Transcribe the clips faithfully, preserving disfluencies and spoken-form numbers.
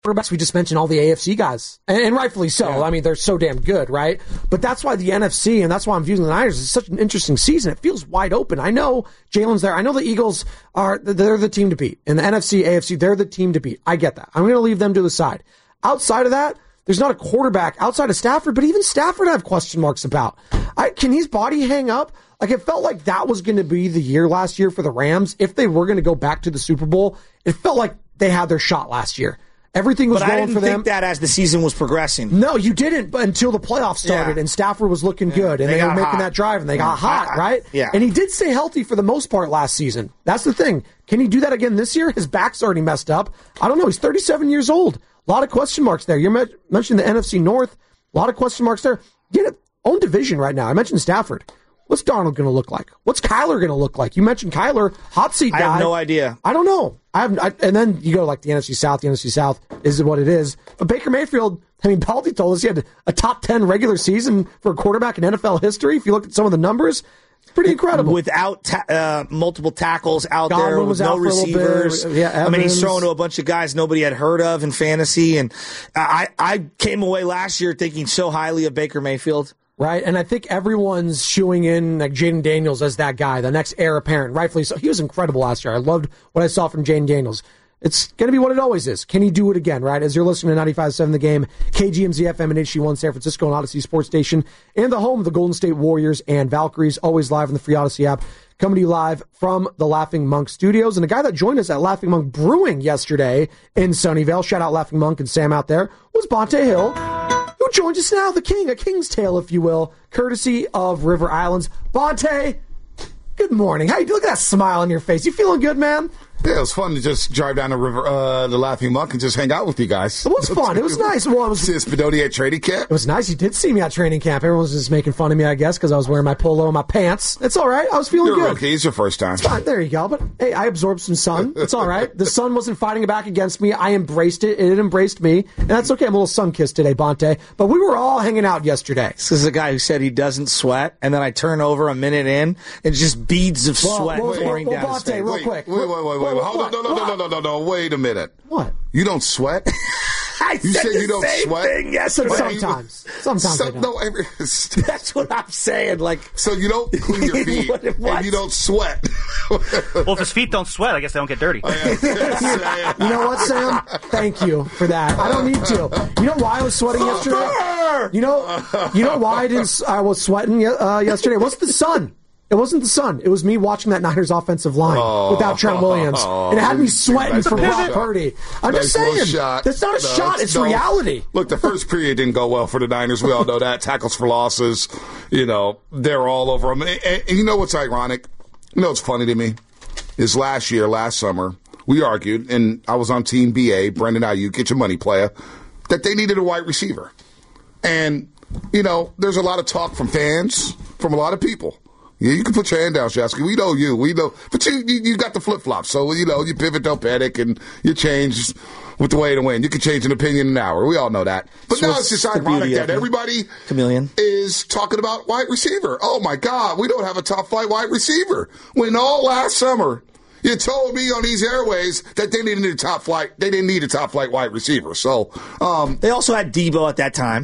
quarterbacks, we just mentioned all the A F C guys, and, and rightfully so. Yeah. I mean, they're so damn good, right? But that's why the N F C, and that's why I'm viewing the Niners, is such an interesting season. It feels wide open. I know Jalen's there. I know the Eagles are, they're the team to beat. In the N F C, A F C, they're the team to beat. I get that. I'm going to leave them to the side. Outside of that, there's not a quarterback outside of Stafford, but even Stafford I have question marks about. I, can his body hang up? Like, it felt like that was going to be the year last year for the Rams. If they were going to go back to the Super Bowl, it felt like they had their shot last year. Everything was but going I didn't for them. think that as the season was progressing. No, you didn't, but until the playoffs started Yeah. and Stafford was looking Yeah. good and They they, got were making hot. that drive and they got Yeah. hot, I- I- right? yeah. And he did stay healthy for the most part last season. That's the thing. Can he do that again this year? His back's already messed up. I don't know. He's thirty-seven years old. A lot of question marks there. You mentioned the N F C North. A lot of question marks there. Get it. Own division right now. I mentioned Stafford. What's Darnold going to look like? What's Kyler going to look like? You mentioned Kyler, hot seat guy. I have no idea. I don't know. I have, I, and then you go like the N F C South. The N F C South is what it is. But Baker Mayfield, I mean, Baldy told us he had a top ten regular season for a quarterback in N F L history. If you look at some of the numbers, it's pretty incredible. Without ta- uh, multiple tackles out Godwin there, with was no out for a little receivers. bit. Yeah, I mean, he's Evans. throwing to a bunch of guys nobody had heard of in fantasy. And I, I came away last year thinking so highly of Baker Mayfield. Right, and I think everyone's shooing in like Jaden Daniels as that guy, the next heir apparent, rightfully so. He was incredible last year. I loved what I saw from Jaden Daniels. It's going to be what it always is. Can he do it again, right? As you're listening to ninety-five point seven The Game, K G M Z F M and H D one San Francisco and Odyssey Sports Station, and the home of the Golden State Warriors and Valkyries, always live on the free Odyssey app. Coming to you live from the Laughing Monk Studios. And a guy that joined us at Laughing Monk Brewing yesterday in Sunnyvale, shout out Laughing Monk and Sam out there, was Bonte Hill, who joins us now, the king, a king's tale, if you will, courtesy of River Islands. Bonte, good morning. How you Look at that smile on your face. You feeling good, man? Yeah, it was fun to just drive down the river, uh, the Laughing Monk, and just hang out with you guys. It was fun. It was nice. Well, it was. See Spidoti at training camp. It was nice. You did see me at training camp. Everyone was just making fun of me, I guess, because I was wearing my polo and my pants. It's all right. I was feeling You're good. a rookie. It's your first time. It's fine. There you go. But hey, I absorbed some sun. It's all right. The sun wasn't fighting back against me. I embraced it. It embraced me, and that's okay. I'm a little sun-kissed today, Bonte. But we were all hanging out yesterday. This is a guy who said he doesn't sweat, and then I turn over a minute in, and just beads of Well, sweat well, pouring well, down well, his Bonte, face. real Wait, quick. wait, wait, wait, wait. What, Hold on, no, no, no, no, no, no, no. Wait a minute. What? You don't sweat? I You said said the you don't same sweat? thing I said yesterday. sometimes. Sometimes I So, don't. no, every, That's what I'm saying. Like, so you don't clean your feet, What- what? and you don't sweat. Well, if his feet don't sweat, I guess they don't get dirty. You know what, Sam? Thank you for that. I don't need to. You know why I was sweating yesterday? You know, you know why I didn't. I was sweating uh, yesterday. It wasn't the sun. It wasn't the sun. It was me watching that Niners offensive line Oh. without Trent Williams, and it had me sweating Nice for little Brock shot. Purdy. I'm Nice just little saying, shot. that's not a No, shot. It's no. reality. Look, the first period didn't go well for the Niners. We all know that. Tackles for losses. You know, they're all over them. And, and, and you know what's ironic? You know what's funny to me? Is last year, last summer, we argued, and I was on Team B A, Brendan Ayuk, get your money, player, that they needed a wide receiver. And, you know, there's a lot of talk from fans, from a lot of people. Yeah, you can put your hand down, Shasky. We know you. We know. But you you, you got the flip-flops. So, you know, you pivot, don't panic, and you change with the way to win. You can change an opinion in an hour. We all know that. But So now what's it's just the ironic beauty of that it? everybody Chameleon. is talking about wide receiver. Oh, my God, we don't have a top-flight wide receiver. When all last summer you told me on these airways that they didn't need a top-flight. They didn't need a top-flight wide receiver. So, um, They also had Debo at that time.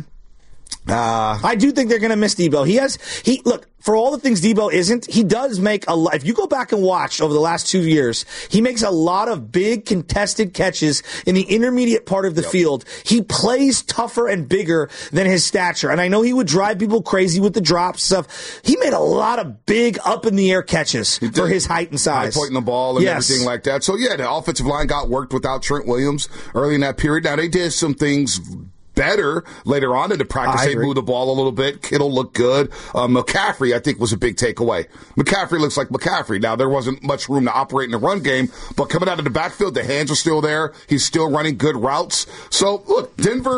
uh, I do think they're going to miss Debo. He has, he, look, for all the things Debo isn't, he does make a lot. If you go back and watch over the last two years, he makes a lot of big contested catches in the intermediate part of the Yep. field. He plays tougher and bigger than his stature. And I know he would drive people crazy with the drops stuff. He made a lot of big up in the air catches did. for his height and size. High pointing the ball and Yes. everything like that. So, yeah, the offensive line got worked without Trent Williams early in that period. Now, they did some things better later on in the practice. I They agree. moved the ball a little bit. Kittle looked good. Uh, McCaffrey, I think, was a big takeaway. McCaffrey looks like McCaffrey. Now, there wasn't much room to operate in the run game, but coming out of the backfield, the hands are still there. He's still running good routes. So, look, Denver,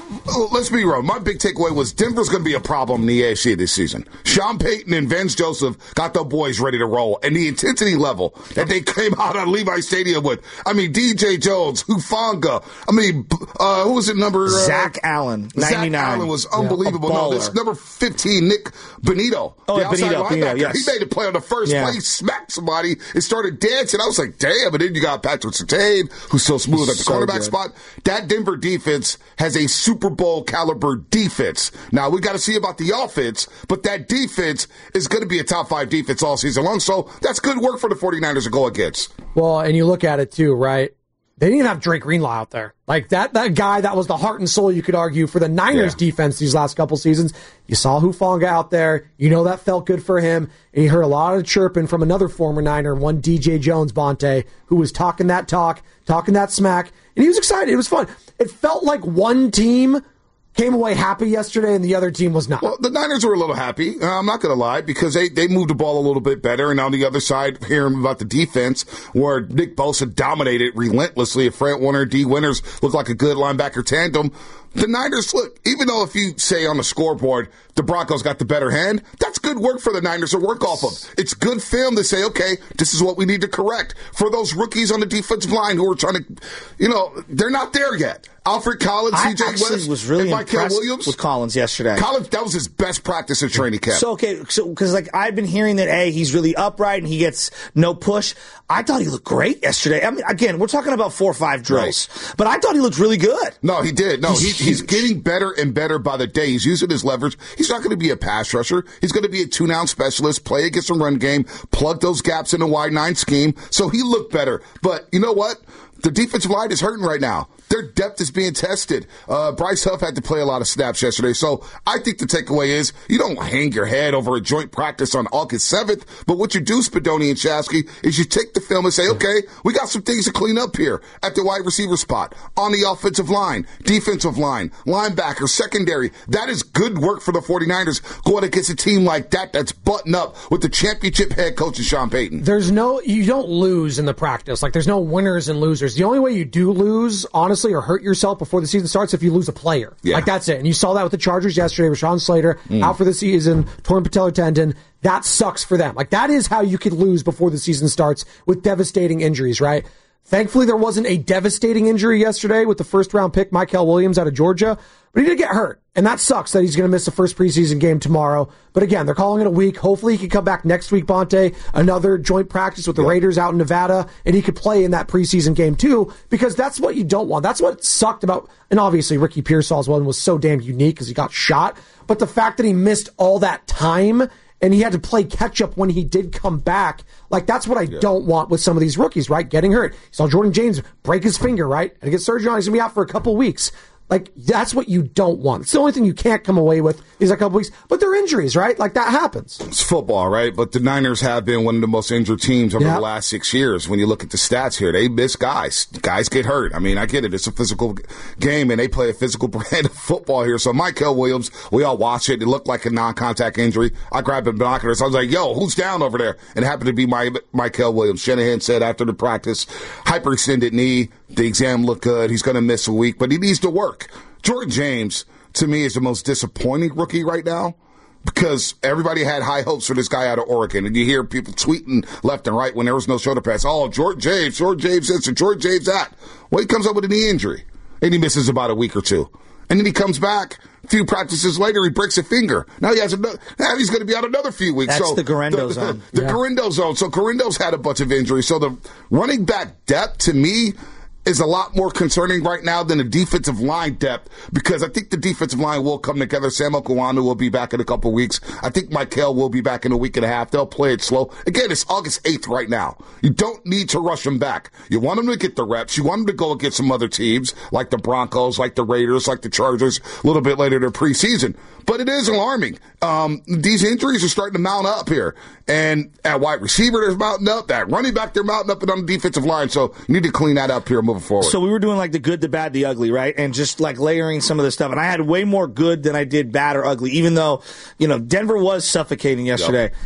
let's be real. My big takeaway was Denver's going to be a problem in the A F C this season. Sean Payton and Vance Joseph got the boys ready to roll, and the intensity level that they came out of Levi Stadium with. I mean, D J Jones, Hufanga. I mean, uh, who was it? Number uh, Zach Allen, ninety-nine. Zach Allen was unbelievable. Yeah, no, this number fifteen, Nick Benito, oh, the outside Benito, linebacker. Benito, yes. He made a play on the first yeah. play. He smacked somebody and started dancing. I was like, damn. And then you got Patrick Surtain, who's so smooth at the So cornerback good. spot. That Denver defense has a Super Bowl caliber defense. Now, we got to see about the offense, but that defense is going to be a top five defense all season long. So that's good work for the 49ers to go against. Well, and you look at it too, right? They didn't even have Drake Greenlaw out there. Like that, that guy that was the heart and soul, you could argue, for the Niners Yeah. defense these last couple seasons. You saw Hufanga out there. You know that felt good for him. And you heard a lot of chirping from another former Niner, one D J Jones, Bonte, who was talking that talk, talking that smack. And he was excited. It was fun. It felt like one team came away happy yesterday and the other team was not. Well, the Niners were a little happy. Uh, I'm not going to lie, because they, they moved the ball a little bit better. And on the other side, hearing about the defense, where Nick Bosa dominated relentlessly. If Fred Warner, D. Winters looked like a good linebacker tandem. The Niners, look, even though if you say on the scoreboard the Broncos got the better hand, that's good work for the Niners to work off of. It's good film to say, okay, this is what we need to correct. For those rookies on the defensive line who are trying to, you know, they're not there yet. Alfred Collins, C J I actually West, was really and Micah impressed Williams. with Collins yesterday. Collins, that was his best practice in training camp. So, okay, so, because, like, I've been hearing that, A, he's really upright and he gets no push. I thought he looked great yesterday. I mean, again, we're talking about four or five drills, right. But I thought he looked really good. No, he did. No, he's, he, he's getting better and better by the day. He's using his leverage. He's not going to be a pass rusher. He's going to be a two-down specialist, play against the run game, plug those gaps in the wide nine scheme. So he looked better. But you know what? The defensive line is hurting right now. Their depth is being tested. Uh, Bryce Huff had to play a lot of snaps yesterday. So I think the takeaway is you don't hang your head over a joint practice on August seventh. But what you do, Spadoni and Shasky, is you take the film and say, okay, we got some things to clean up here at the wide receiver spot, on the offensive line, defensive line, linebacker, secondary. That is good work for the 49ers going against a team like that that's buttoned up with the championship head coach, Sean Payton. There's no, you don't lose in the practice. Like, there's no winners and losers. The only way you do lose, honestly, or hurt yourself before the season starts, if you lose a player. Yeah. Like, that's it. And you saw that with the Chargers yesterday. Rashawn Slater mm. out for the season, torn patellar tendon. That sucks for them. Like, that is how you could lose before the season starts, with devastating injuries, right? Thankfully, there wasn't a devastating injury yesterday with the first round pick, Michael Williams, out of Georgia. But he did get hurt. And that sucks that he's going to miss the first preseason game tomorrow. But again, they're calling it a week. Hopefully he can come back next week, Bonte. Another joint practice with the yep. Raiders out in Nevada. And he could play in that preseason game too. Because that's what you don't want. That's what sucked about, and obviously Ricky Pearsall's one was so damn unique because he got shot. But the fact that he missed all that time and he had to play catch up when he did come back, like, that's what I yeah. don't want with some of these rookies, right? Getting hurt. You saw Jordan James break his finger, right? And get surgery on. He's going to be out for a couple weeks. Like, that's what you don't want. It's the only thing you can't come away with is a couple weeks. But they're injuries, right? Like, that happens. It's football, right? But the Niners have been one of the most injured teams over yeah. the last six years. When you look at the stats here, they miss guys. Guys get hurt. I mean, I get it. It's a physical game, and they play a physical brand of football here. So Michael Williams, we all watch it. It looked like a non-contact injury. I grabbed the binoculars. I was like, yo, who's down over there? And it happened to be my Michael Williams. Shanahan said after the practice, hyperextended knee. The exam looked good. He's going to miss a week, but he needs to work. Jordan James, to me, is the most disappointing rookie right now because everybody had high hopes for this guy out of Oregon. And you hear people tweeting left and right when there was no shoulder pads. Oh, Jordan James, Jordan James this and Jordan James that. Well, he comes up with a knee injury, and he misses about a week or two. And then he comes back a few practices later, he breaks a finger. Now he has another, now he's going to be out another few weeks. That's so the Garendo the, zone. The, the yeah. Garendo zone. So Garendo's had a bunch of injuries. So the running back depth, to me, is a lot more concerning right now than the defensive line depth because I think the defensive line will come together. Sam Okuanu will be back in a couple weeks. I think Michael will be back in a week and a half. They'll play it slow. Again, it's August eighth right now. You don't need to rush them back. You want them to get the reps. You want them to go against some other teams like the Broncos, like the Raiders, like the Chargers a little bit later in the preseason. But it is alarming. Um, these injuries are starting to mount up here. And at wide receiver, they're mounting up. At running back, they're mounting up and on the defensive line. So you need to clean that up here moving forward. So we were doing like the good, the bad, the ugly, right? And just like layering some of the stuff. And I had way more good than I did bad or ugly, even though, you know, Denver was suffocating yesterday. Yep.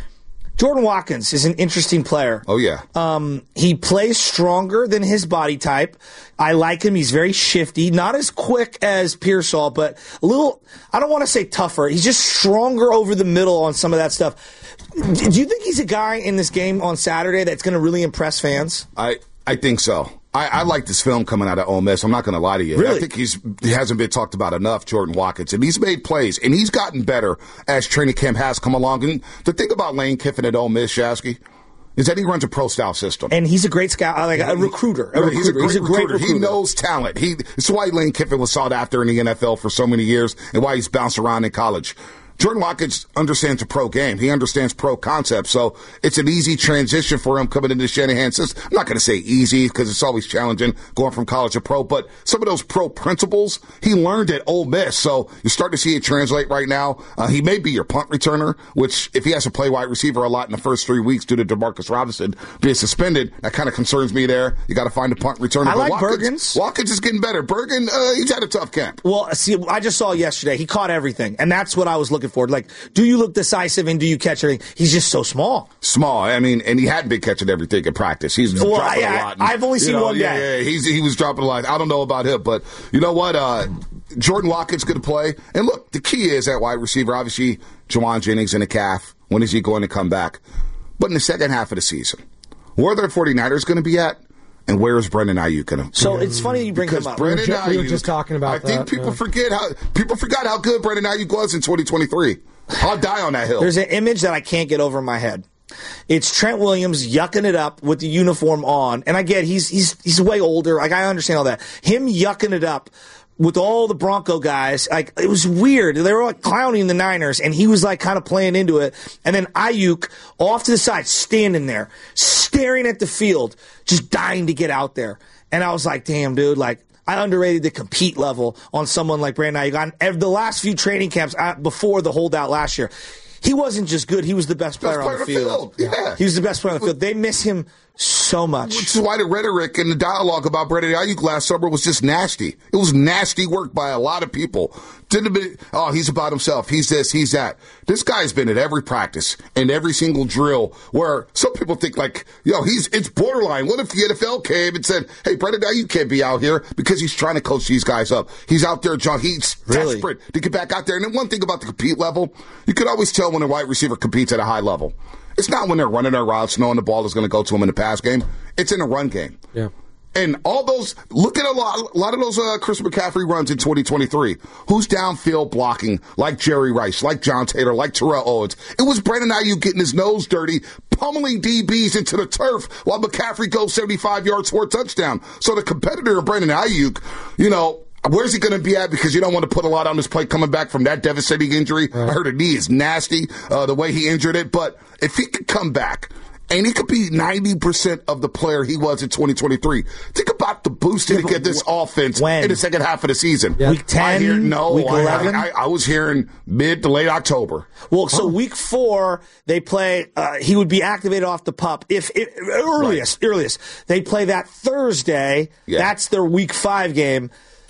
Jordan Watkins is an interesting player. Oh, yeah. Um, he plays stronger than his body type. I like him. He's very shifty. Not as quick as Pearsall, but a little, I don't want to say tougher. He's just stronger over the middle on some of that stuff. Do you think he's a guy in this game on Saturday that's going to really impress fans? I, I think so. I, I like this film coming out of Ole Miss. I'm not going to lie to you. Really? I think he's he hasn't been talked about enough, Jordan Watkins, and he's made plays, and he's gotten better as training camp has come along. And the thing about Lane Kiffin at Ole Miss, Shasky, is that he runs a pro-style system. And he's a great scout, like a recruiter. A He's a recruiter. great, He's a great recruiter. recruiter. He knows talent. He, it's why Lane Kiffin was sought after in the N F L for so many years and why he's bounced around in college. Jordan Watkins understands a pro game. He understands pro concepts, so it's an easy transition for him coming into Shanahan's system. I'm not going to say easy because it's always challenging going from college to pro, but some of those pro principles he learned at Ole Miss, so you're starting to see it translate right now. Uh, he may be your punt returner, which if he has to play wide receiver a lot in the first three weeks due to DeMarcus Robinson being suspended, that kind of concerns me there. You got to find a punt returner. I But like Watkins, Bergens. Watkins is getting better. Bergen, uh, he's had a tough camp. Well, see, I just saw yesterday. He caught everything, and that's what I was looking for. Like, do you look decisive and do you catch everything? He's just so small. Small. I mean, and he hadn't been catching everything in practice. He's Well, dropping I- a lot. I've only you seen know, one yeah, guy. Yeah, he's, he was dropping a lot. I don't know about him, but you know what? Uh, Jordan Watkins going to play. And look, the key is at wide receiver, obviously, Jawan Jennings in a calf. When is he going to come back? But in the second half of the season, where are the 49ers going to be at? And where is Brandon Ayuk going to? So it's funny you bring Because him up. Brandon We were ju- we were Ayuk- just talking about I think that, people yeah. forget how people forgot how good Brandon Ayuk was in twenty twenty-three. I'll die on that hill. There's an image that I can't get over in my head. It's Trent Williams yucking it up with the uniform on, and I get he's he's he's way older. Like I understand all that. Him yucking it up with all the Bronco guys, like it was weird. They were like clowning the Niners, and he was like kind of playing into it. And then Ayuk off to the side, standing there, staring at the field, just dying to get out there. And I was like, damn, dude, like. I underrated the compete level on someone like Brandon Ayuk. On ev- the last few training camps uh, before the holdout last year, he wasn't just good. He was the best player Best on the player field. on the field, yeah. He was the best player on the field. They miss him so much. Which is why the rhetoric and the dialogue about Brandon Ayuk last summer was just nasty. It was nasty work by a lot of people. Didn't be, oh, he's about himself. He's this, he's that. This guy's been at every practice and every single drill where some people think like, yo, he's it's borderline. What if the N F L came and said, hey, Brandon Ayuk can't be out here because he's trying to coach these guys up. He's out there, John. He's Really? desperate to get back out there. And then one thing about the compete level, you could always tell when a wide receiver competes at a high level. It's not when they're running their routes, knowing the ball is going to go to them in the pass game. It's in a run game. Yeah. And all those, look at a lot, a lot of those uh, Chris McCaffrey runs in twenty twenty-three. Who's downfield blocking like Jerry Rice, like John Taylor, like Terrell Owens? It was Brandon Ayuk getting his nose dirty, pummeling D Bs into the turf while McCaffrey goes seventy-five yards for a touchdown. So the competitor of Brandon Ayuk, you know, where's he going to be at? Because you don't want to put a lot on his plate coming back from that devastating injury. Right. I heard a knee is nasty, uh, the way he injured it. But if he could come back, and he could be ninety percent of the player he was in twenty twenty-three. Think about the boost he could get this offense when? in the second half of the season. Yeah. Week ten, I hear, no, week I, eleven? I, I, I was hearing mid to late October. Well, so week four, they play, uh, he would be activated off the pup. If, if earliest, right. earliest, they play that Thursday. Yeah. That's their week five game.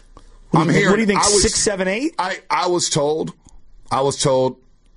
I'm what, hearing, what do you think, I was, six, seven, eight? I, I was told, I was told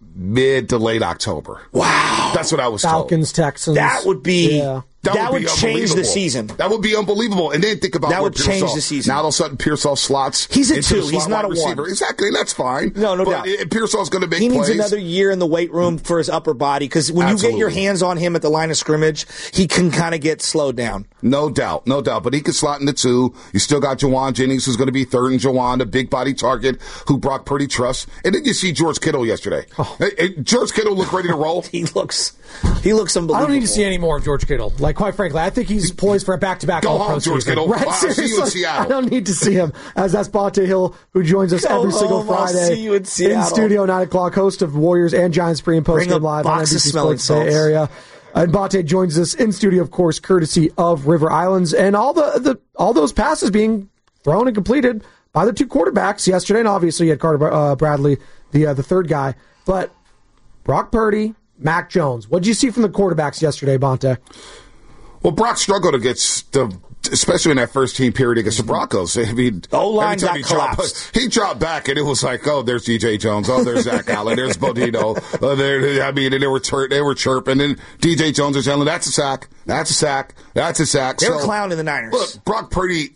mid to late October. Wow. That's what I was Falcons, told. Texans. That would be... Yeah. That, that would, would be change the season. That would be unbelievable. And then think about that where would change Pearsall, the season. Now all of a sudden Pearsall slots. He's a into two. the slot He's not wide a receiver. one. Exactly, and that's fine. No, no but doubt. It, Pearsall's going to make He plays. needs another year in the weight room for his upper body because when Absolutely. you get your hands on him at the line of scrimmage, he can kind of get slowed down. No doubt, no doubt. But he could slot into two. You still got Jawan Jennings, who's going to be third and Jawan, a big body target who Brock Purdy trusts. And then you see George Kittle yesterday. Oh. Hey, hey, George Kittle looked ready to roll. he looks, he looks unbelievable. I don't need to see any more of George Kittle. Like, quite frankly, I think he's poised for a back-to-back Go all-pro home, George season. Kittle. Right? I'll see you in Seriously, Seattle. I don't need to see him. As that's Bonte Hill, who joins us Go every single home, I'll Friday see you in Seattle. studio, nine o'clock, host of Warriors and Giants pre- and Bring post-game a live on box N B of C smelling Sports Bay salts. Area. And Bonte joins us in studio, of course, courtesy of River Islands, and all the, the all those passes being thrown and completed by the two quarterbacks yesterday. And obviously, you had Carter uh, Bradley, the uh, the third guy, but Brock Purdy, Mac Jones. What did you see from the quarterbacks yesterday, Bonte? Well, Brock struggled against the especially in that first team period against the Broncos. I mean, O-line every time got he collapsed. dropped, he dropped back, and it was like, oh, there's D J Jones, oh, there's Zach Allen, there's Bodino. Uh, there, I mean, and they were tur- they were chirping, and D J Jones was yelling, "That's a sack, that's a sack, that's a sack." They so, were clowning the Niners. Look, Brock Purdy,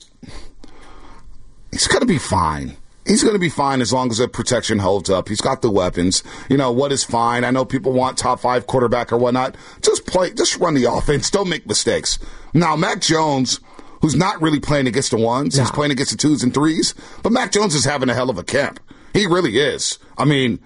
he's going to be fine. He's going to be fine as long as the protection holds up. He's got the weapons. You know, what is fine? I know people want top five quarterback or whatnot. Just play, just run the offense. Don't make mistakes. Now, Mac Jones, who's not really playing against the ones, no. he's playing against the twos and threes, but Mac Jones is having a hell of a camp. He really is. I mean,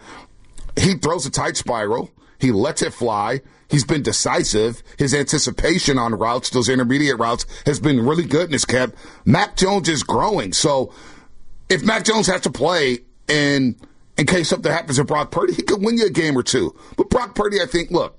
he throws a tight spiral. He lets it fly. He's been decisive. His anticipation on routes, those intermediate routes, has been really good in his camp. Mac Jones is growing. So, if Mac Jones has to play in in case something happens to Brock Purdy, he could win you a game or two. But Brock Purdy, I think, look,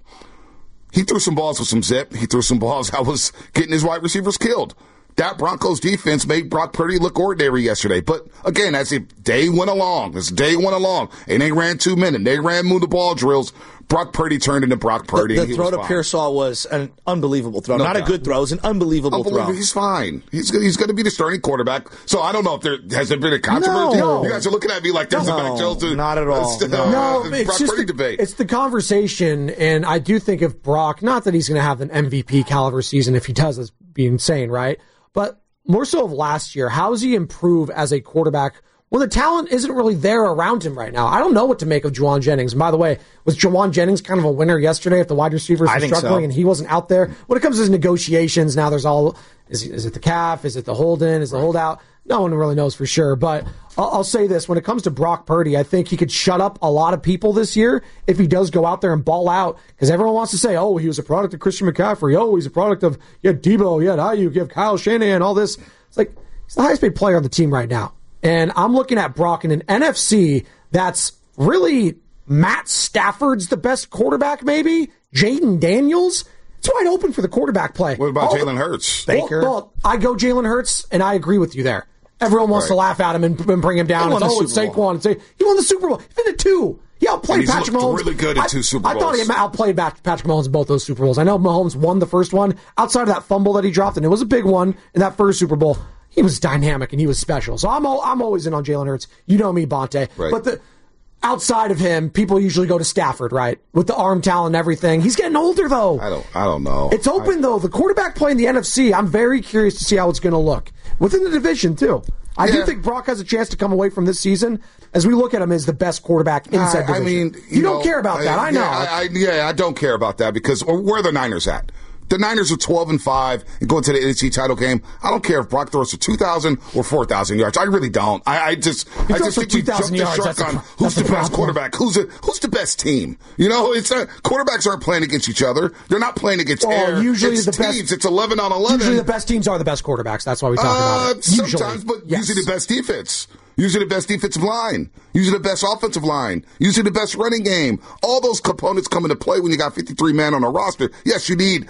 he threw some balls with some zip. He threw some balls that was getting his wide receivers killed. That Broncos defense made Brock Purdy look ordinary yesterday. But again, as the day went along, as the day went along, and they ran two minutes, they ran move the ball drills, Brock Purdy turned into Brock Purdy. The, the throw to Pearsall was an unbelievable throw. No Not doubt. a good throw. It was an unbelievable, unbelievable throw. He's fine. He's he's going to be the starting quarterback. So I don't know if there has there been a controversy. No. You guys are looking at me like there's no, a Mac Jones. To, not at all. Uh, no, no it's Brock just Purdy the, debate. It's the conversation, and I do think if Brock, not that he's going to have an M V P caliber season. If he does, that's be insane, right? But more so of last year, how does he improve as a quarterback when the talent isn't really there around him right now? I don't know what to make of Juwan Jennings. And by the way, was Juwan Jennings kind of a winner yesterday if the wide receivers were struggling so. and he wasn't out there? When it comes to his negotiations, now there's all, is, is it the calf? Is it the hold in? Is it the holdout? No one really knows for sure. But I'll, I'll say this, when it comes to Brock Purdy, I think he could shut up a lot of people this year if he does go out there and ball out, because everyone wants to say, oh, he was a product of Christian McCaffrey. Oh, he's a product of, you had Debo, you had Ayuk, you have Kyle Shanahan, all this. It's like, he's the highest paid player on the team right now. And I'm looking at Brock in an N F C that's really Matt Stafford's the best quarterback, maybe. Jaden Daniels. It's wide open for the quarterback play. What about Jalen Hurts? Baker. Well, well, I go Jalen Hurts, and I agree with you there. Everyone wants right. to laugh at him and, and bring him down. It's, oh, it's Saquon. And say, he won the Super Bowl. He did two. He outplayed he's Patrick Mahomes. Really good in two Super Bowls. I, I thought he outplayed Patrick Mahomes in both those Super Bowls. I know Mahomes won the first one. Outside of that fumble that he dropped, and it was a big one in that first Super Bowl, he was dynamic and he was special. So I'm all, I'm always in on Jalen Hurts. You know me, Bonte. Right. But the outside of him, people usually go to Stafford, right? With the arm talent and everything. He's getting older, though. I don't I don't know. It's open, I, though. The quarterback play in the N F C, I'm very curious to see how it's going to look. Within the division, too. I yeah. do think Brock has a chance to come away from this season, as we look at him as the best quarterback inside I, division. I mean, you, you don't know, care about that. I, I know. Yeah I, I, yeah, I don't care about that because where are the Niners at? The Niners are twelve and five and going to the N F C title game. I don't care if Brock throws for two thousand or four thousand yards. I really don't. I, I just, I just think we jumped the shark on who's the best quarterback, who's the, who's the best team. You know, it's not, quarterbacks aren't playing against each other. They're not playing against well, air. Usually it's the teams. best, it's eleven on eleven. Usually the best teams are the best quarterbacks. That's why we talk uh, about it. Usually. Sometimes, but yes. usually the best defense. Usually the best defensive line. Usually the best offensive line. Usually the best running game. All those components come into play when you got fifty-three men on a roster. Yes, you need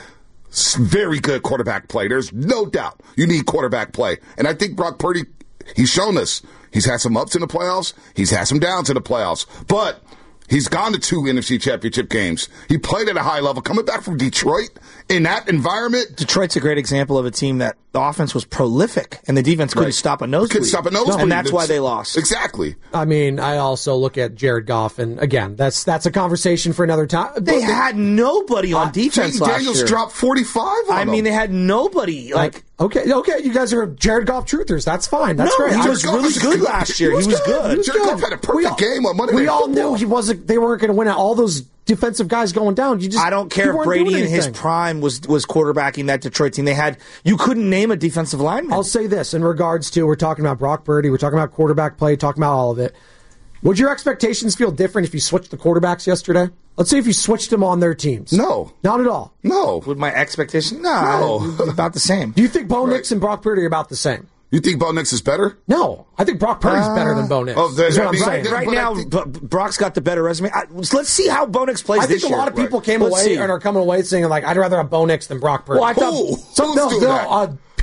very good quarterback play. There's no doubt you need quarterback play. And I think Brock Purdy, he's shown us. He's had some ups in the playoffs. He's had some downs in the playoffs. But he's gone to two N F C championship games. He played at a high level. Coming back from Detroit in that environment. Detroit's a great example of a team that the offense was prolific and the defense couldn't right. stop a nosebleed. Couldn't stop a nosebleed. And that's why they lost. Exactly. I mean, I also look at Jared Goff, and again, that's that's a conversation for another time. They but had nobody on uh, defense last Daniels year. dropped forty-five on I mean, them. they had nobody. Like, okay, okay, you guys are Jared Goff truthers. That's fine. That's no, great. he was Jared really good. good last year. He was, he was good. good. He was Jared good. Goff had a perfect all, game on Monday We Night all Football. knew he wasn't. They weren't going to win out. All those defensive guys going down. You just. I don't care if Brady in his prime was was quarterbacking that Detroit team. They had you couldn't name a defensive lineman. I'll say this in regards to we're talking about Brock Purdy, we're talking about quarterback play, talking about all of it. Would your expectations feel different if you switched the quarterbacks yesterday? Let's say if you switched them on their teams. No, not at all. No. Would my expectation? No, no. about the same. Do you think Bo right. Nix and Brock Purdy are about the same? You think Bo Nix is better? No, I think Brock Purdy's uh, better than Bo Nix. Oh, is what I'm mean, saying. Right, right now, think, Brock's got the better resume. I, let's see how Bo Nix plays I this year. I think a lot of people right. came let's away see. and are coming away saying, like, I'd rather have Bo Nix than Brock Purdy. Well, I thought Who? Some, Who's no, doing no, that? Uh,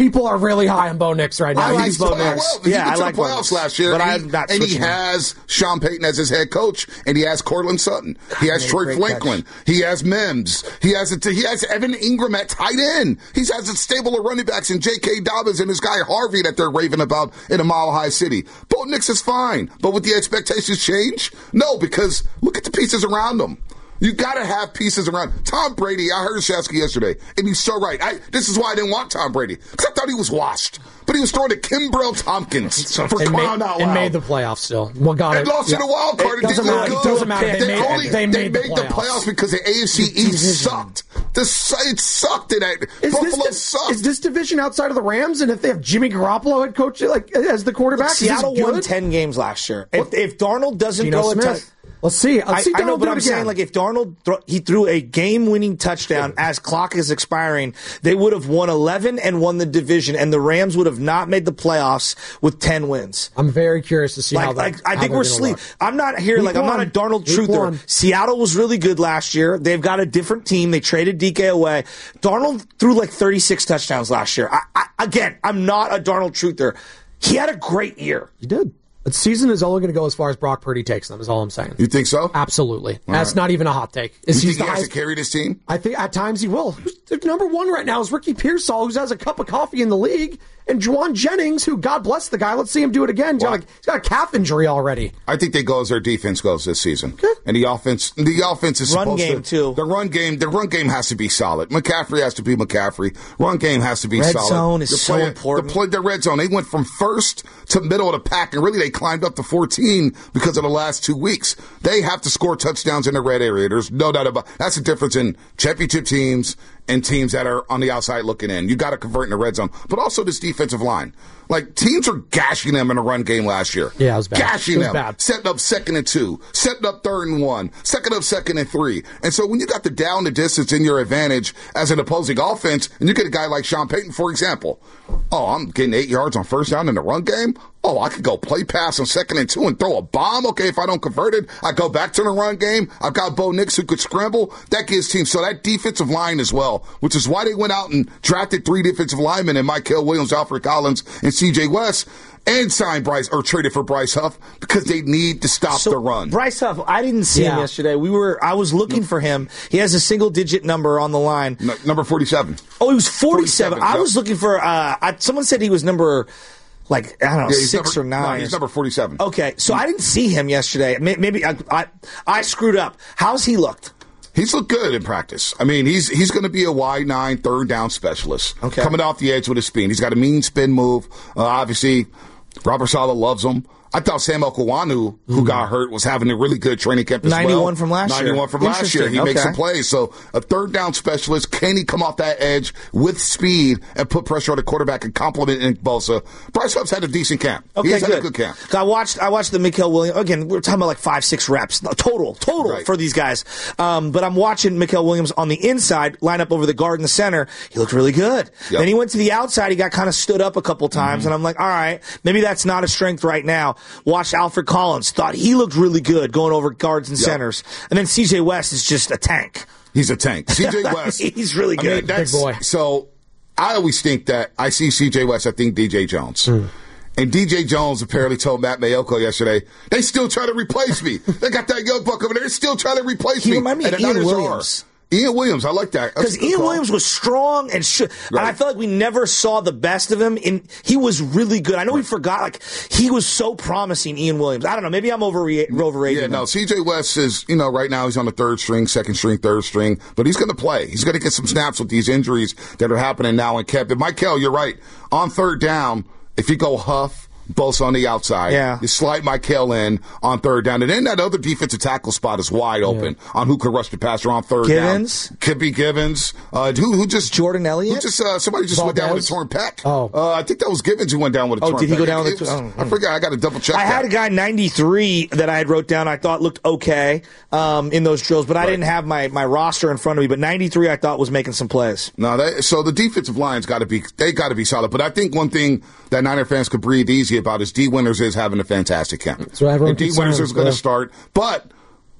people are really high on Bo Nix right now. I like He's Bo playing Nix. well. He Yeah, went I to like the Bo playoffs Nix. last year, But and, I'm he, not and he switching him. has Sean Payton as his head coach, and he has Cortland Sutton. He has made a Troy great Franklin. He has Mims. He has a, he has Evan Ingram at tight end. He has a stable of running backs and J K. Dobbins and this guy Harvey that they're raving about in a Mile High City. Bo Nix is fine, but would the expectations change? No, because look at the pieces around him. You got to have pieces around. Tom Brady, I heard Shasky yesterday, and he's so right. I, this is why I didn't want Tom Brady, because I thought he was washed. But he was throwing to Kimbrell Tompkins for and crying made, out loud. and made the playoffs still. Well, got They it. lost Yeah. in the wild card. It doesn't didn't matter. look It doesn't good. matter. They They, made- only, they made the the playoffs. playoffs because the A F C East sucked. The, it sucked. It, Is Buffalo this, sucked. is this division outside of the Rams? And if they have Jimmy Garoppolo head coach like as the quarterback, Seattle is this won good? ten games last year. If, if Darnold doesn't Geno throw a Smith. touchdown. Let's see. Let's I, see. I know, Darnold but do I'm it again. saying, like, if Darnold thro- he threw a game-winning touchdown as clock is expiring, they would have won eleven and won the division, and the Rams would have not made the playoffs with ten wins. I'm very curious to see Like, how that. like I how think they're we're gonna sleep. look. I'm not here. Week like I'm not a one. Darnold Week truther. one. Seattle was really good last year. They've got a different team. They traded D K away. Darnold threw like thirty-six touchdowns last year. I, I, again, I'm not a Darnold truther. He had a great year. He did. The season is only going to go as far as Brock Purdy takes them. Is all I'm saying. You think so? Absolutely. All That's right. not even a hot take. Is You he's think the he has highest- to carry this team? I think at times he will. The number one right now is Ricky Pearsall, who has a cup of coffee in the league, and Juwan Jennings, who, God bless the guy. Let's see him do it again. He's, Wow. got, a, he's got a calf injury already. I think they go as their defense goes this season, and the offense. The offense is Run supposed game, to, too. The run game. The run game has to be solid. McCaffrey has to be McCaffrey. Run game has to be Red solid. zone is The so play- important. The, play, the red zone. They went from first to middle of the pack, and really they climbed up to fourteen because of the last two weeks. They have to score touchdowns in the red area. There's no doubt about. That's the difference in championship teams and teams that are on the outside looking in. You got to convert in the red zone, but also this defensive line. Like teams are gashing them in the run game last year. Yeah, it was bad. Gashing It was them, bad. setting up second and two, setting up third and one, second up second and three. And so when you got the down the distance in your advantage as an opposing offense, and you get a guy like Sean Payton, for example, oh, I'm getting eight yards on first down in the run game. Oh, I could go play pass on second and two and throw a bomb. Okay, if I don't convert it, I go back to the run game. I've got Bo Nix who could scramble. That gives teams. So that defensive line as well, which is why they went out and drafted three defensive linemen in Michael Williams, Alfred Collins, and C J West, and signed Bryce or traded for Bryce Huff because they need to stop So the run. Bryce Huff, I didn't see him Yeah. yesterday. We were, I was looking for him. He has a single-digit number on the line. N- number forty-seven. Oh, he was forty-seven. forty-seven, I yep. was looking for. Uh, I, someone said he was number, like I don't know, Yeah, he's six number, or nine. No, he's number forty-seven. Okay, so I didn't see him yesterday. May- Maybe I, I, I screwed up. How's he looked? He's looked good in practice. I mean, he's he's going to be a wide nine, third down specialist. Okay. Coming off the edge with his spin. He's got a mean spin move. Uh, obviously, Robert Saleh loves him. I thought Sam Okwanu, who got hurt, was having a really good training camp as well. ninety-one from last year. ninety-one from last year. He Interesting. makes some Okay. plays. So a third down specialist. Can he come off that edge with speed and put pressure on the quarterback and compliment Nick Bosa? Bryce Huff's had a decent camp. Okay, He's good. had a good camp. I watched. I watched the Mikael Williams again. We're talking about like five, six reps total, total Right. for these guys. Um, but I'm watching Mikael Williams on the inside line up over the guard in the center. He looked really good. Yep. Then he went to the outside. He got kind of stood up a couple times, and I'm like, all right, maybe that's not a strength right now. Watched Alfred Collins. Thought he looked really good going over guards and Yep. centers. And then C J West is just a tank. He's a tank. C J West. He's really I mean, good. that's, Big boy. So I always think that I see C J West, I think D J Jones. And D J Jones apparently told Matt Mayoko yesterday, they still try to replace me. They got that young buck over there. They're still trying to replace He me. remind me And of the Ian Niners are. Williams. Ian Williams, I like that. That's Because a good Ian call. Williams was strong and sh- and Right. I felt like we never saw the best of him. In he was really good. I know we forgot. Like he was so promising. Ian Williams. I don't know. Maybe I'm overre- overrating. Yeah, him. no, C J West is, you know, right now he's on the third string, second string, third string, but he's going to play. He's going to get some snaps with these injuries that are happening now in camp. And Michael, you're right. On third down, if you go Huff, Bosa on the outside, Yeah. you slide Michael in on third down. And then that other defensive tackle spot is wide open on who could rush the passer on third Givens? down. Could be Givens. Uh, who, who just Jordan Elliott? Who just uh, somebody just went down with a Valdez? torn pec. Oh. Uh, I think that was Givens who went down with a Oh, torn pec. did he go down with It a was- torn- I forgot. I got to double check. I that. had a guy ninety-three that I had wrote down. I thought looked okay um, in those drills, but I Right. didn't have my, my roster in front of me. But ninety-three, I thought was making some plays. No, they, so the defensive line's got to be they got to be solid. But I think one thing that Niner fans could breathe easy about is D. Winters is having a fantastic camp. That's what everyone and D. keeps Winters saying, is going to yeah. start, but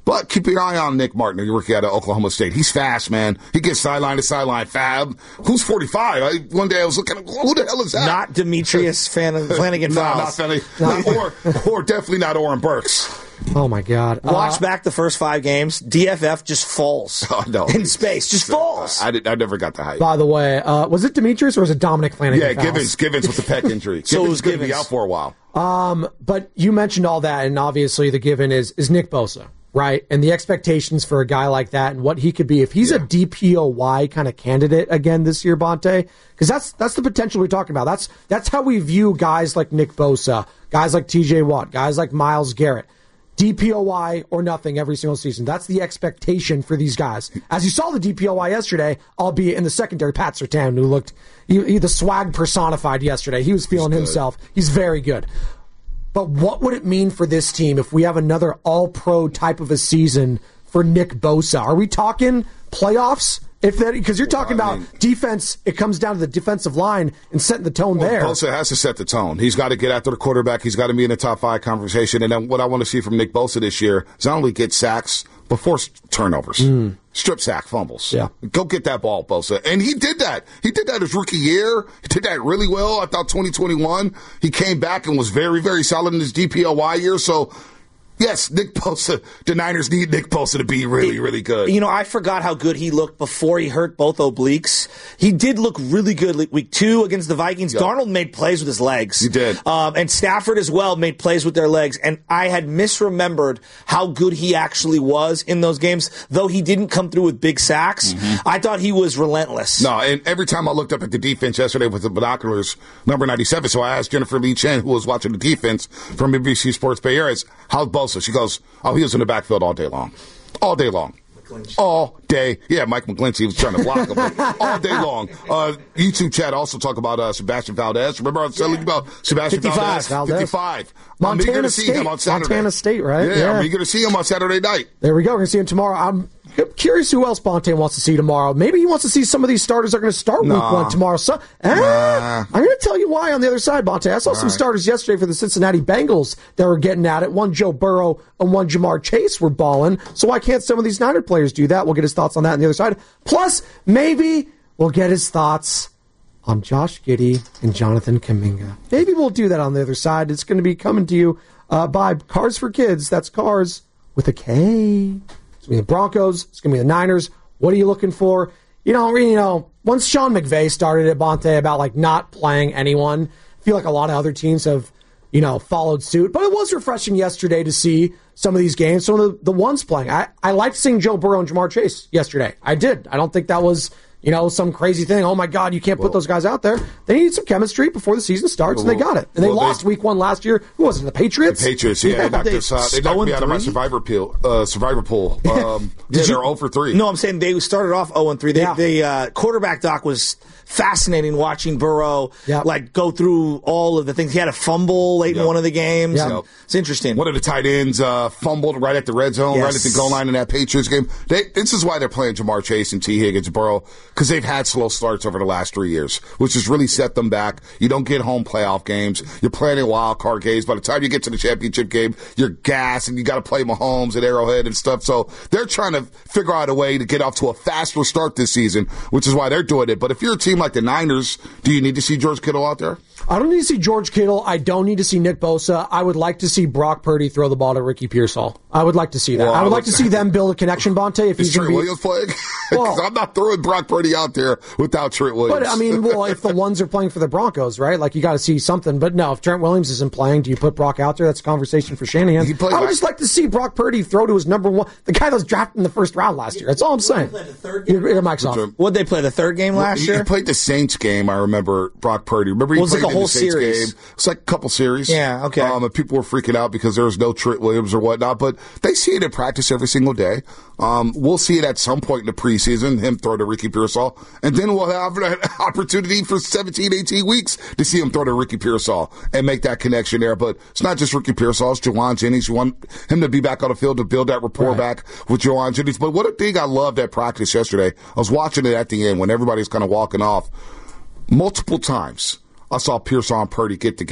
But keep your eye on Nick Martin, the rookie out of Oklahoma State. He's fast, man. He gets sideline to sideline. Fab. Who's forty-five? I, one day I was looking, who the hell is that? Not Demetrius Fan- Flanagan no, Fowles. not Flanagan. Or, or definitely not Oren Burks. Oh, my God. Watch Uh, back the first five games. D F F just falls Oh, no. in space. Just falls. I, I, did, I never got the hype. By the way, uh, was it Demetrius or was it Dominic Flanagan? Yeah, Fowles? Givens. Givens with the pec injury. So Givens it was going to be Givens. out for a while. Um, but you mentioned all that, and obviously the given is is Nick Bosa, right? And the expectations for a guy like that and what he could be if he's Yeah. a D P O Y kind of candidate again this year, Bonte, because that's that's the potential we're talking about. That's that's how we view guys like Nick Bosa, guys like T J Watt, guys like Myles Garrett. D P O Y or nothing every single season. That's the expectation for these guys. As you saw the D P O Y yesterday, albeit in the secondary, Pat Surtain, who looked he, he, the swag personified yesterday. He was feeling He's himself. He's very good. But what would it mean for this team if we have another all-pro type of a season for Nick Bosa? Are we talking playoffs? If that, because you're talking Well, I about mean- defense, it comes down to the defensive line and setting the tone Well, there. Bosa has to set the tone. He's got to get after the quarterback. He's got to be in the top five conversation. And then what I want to see from Nick Bosa this year is not only get sacks, but force turnovers. Strip sack fumbles. Yeah. Go get that ball, Bosa. And he did that. He did that his rookie year. He did that really well. I thought twenty twenty-one, he came back and was very, very solid in his D P O Y year. So, yes, Nick Bosa, the Niners need Nick Bosa to be really, really good. You know, I forgot how good he looked before he hurt both obliques. He did look really good like week two against the Vikings. Yep. Darnold made plays with his legs. He did. Um, and Stafford as well made plays with their legs. And I had misremembered how good he actually was in those games, though he didn't come through with big sacks. Mm-hmm. I thought he was relentless. No, and every time I looked up at the defense yesterday with the binoculars, number ninety-seven, so I asked Jennifer Lee Chen, who was watching the defense from N B C Sports Bay Area, how's Bosa? She goes, oh, he was in the backfield all day long. All day long. All day. Yeah, Mike McGlinchey was trying to block him. but all day long. Uh, YouTube chat also talk about uh, Sebastian Valdez. Remember I was telling you about Sebastian fifty-five. Valdez? Valdez. fifty-five. Montana I'm eager to see State. him on Saturday. Montana State, right? Yeah, Yeah. I'm eager to see him on Saturday night. There we go. We're going to see him tomorrow. I'm curious who else Bonte wants to see tomorrow. Maybe he wants to see some of these starters that are going to start week Nah. one tomorrow. So, eh, Nah. I'm going to tell you why on the other side, Bonte. I saw some right. starters yesterday for the Cincinnati Bengals that were getting at it. One Joe Burrow and one Jamar Chase were balling. So why can't some of these Niner players do that? We'll get his thoughts on that on the other side. Plus, maybe we'll get his thoughts on Josh Giddey and Jonathan Kuminga. Maybe we'll do that on the other side. It's going to be coming to you uh, by Cars for Kids. That's Cars with a K. It's going to be the Broncos. It's going to be the Niners. What are you looking for? You know, you know, once Sean McVay started at Bonte about like not playing anyone, I feel like a lot of other teams have, you know, followed suit. But it was refreshing yesterday to see some of these games, some of the, the ones playing. I, I liked seeing Joe Burrow and Jamar Chase yesterday. I did. I don't think that was, you know, some crazy thing. Oh, my God, you can't put those guys out there. They need some chemistry before the season starts, and they got it. And they Well, they- lost week one last year. Who was it, the Patriots? The Patriots, yeah, they knocked they- us out. They knocked me out of my oh and three? survivor pool. Uh, survivor pool. Um, yeah, Did you- they're zero for three. No, I'm saying they started off oh and three. They, Yeah. they uh, quarterback doc was fascinating watching Burrow Yep. like go through all of the things. He had a fumble late Yep. in one of the games. Yep. and It's interesting. One of the tight ends uh, fumbled right at the red zone, Yes. right at the goal line in that Patriots game. They, this is why they're playing Jamar Chase and T. Higgins, Burrow, because they've had slow starts over the last three years, which has really set them back. You don't get home playoff games. You're playing in wild card games. By the time you get to the championship game, you're gassed, and you got to play Mahomes at Arrowhead and stuff. So they're trying to figure out a way to get off to a faster start this season, which is why they're doing it. But if you're a team like the Niners, do you need to see George Kittle out there? I don't need to see George Kittle. I don't need to see Nick Bosa. I would like to see Brock Purdy throw the ball to Ricky Pearsall. I would like to see that. Well, I would I like would- to see them build a connection, Bonte. If Is he's going Trent to be, Williams playing? Because Well- I'm not throwing Brock Purdy out there without Trent Williams. but I mean, well, if the ones are playing for the Broncos, right? Like you got to see something. But no, if Trent Williams isn't playing, do you put Brock out there? That's a conversation for Shanahan. He played I would like- just like to see Brock Purdy throw to his number one, the guy that was drafted in the first round last year. That's all I'm saying. played the third game? Your, your mic's off. What'd they play, the third game last he, year? he played the Saints game. I remember Brock Purdy. Remember he Well, it was played like a in whole the Saints series. game. It's like a couple series. Yeah, okay. Um, and people were freaking out because there was no Trent Williams or whatnot. But they see it in practice every single day. Um, we'll see it at some point in the preseason. Him throw to Ricky Pearsall, and then we'll have an opportunity for seventeen, eighteen weeks to see him throw to Ricky Pearsall and make that connection there. But it's not just Ricky Pearsall; it's Jawan Jennings. You want him to be back on the field to build that rapport Right. back with Jawan Jennings. But what a thing I loved at practice yesterday. I was watching it at the end when everybody's kind of walking off. Multiple times, I saw Pearsall and Purdy get together,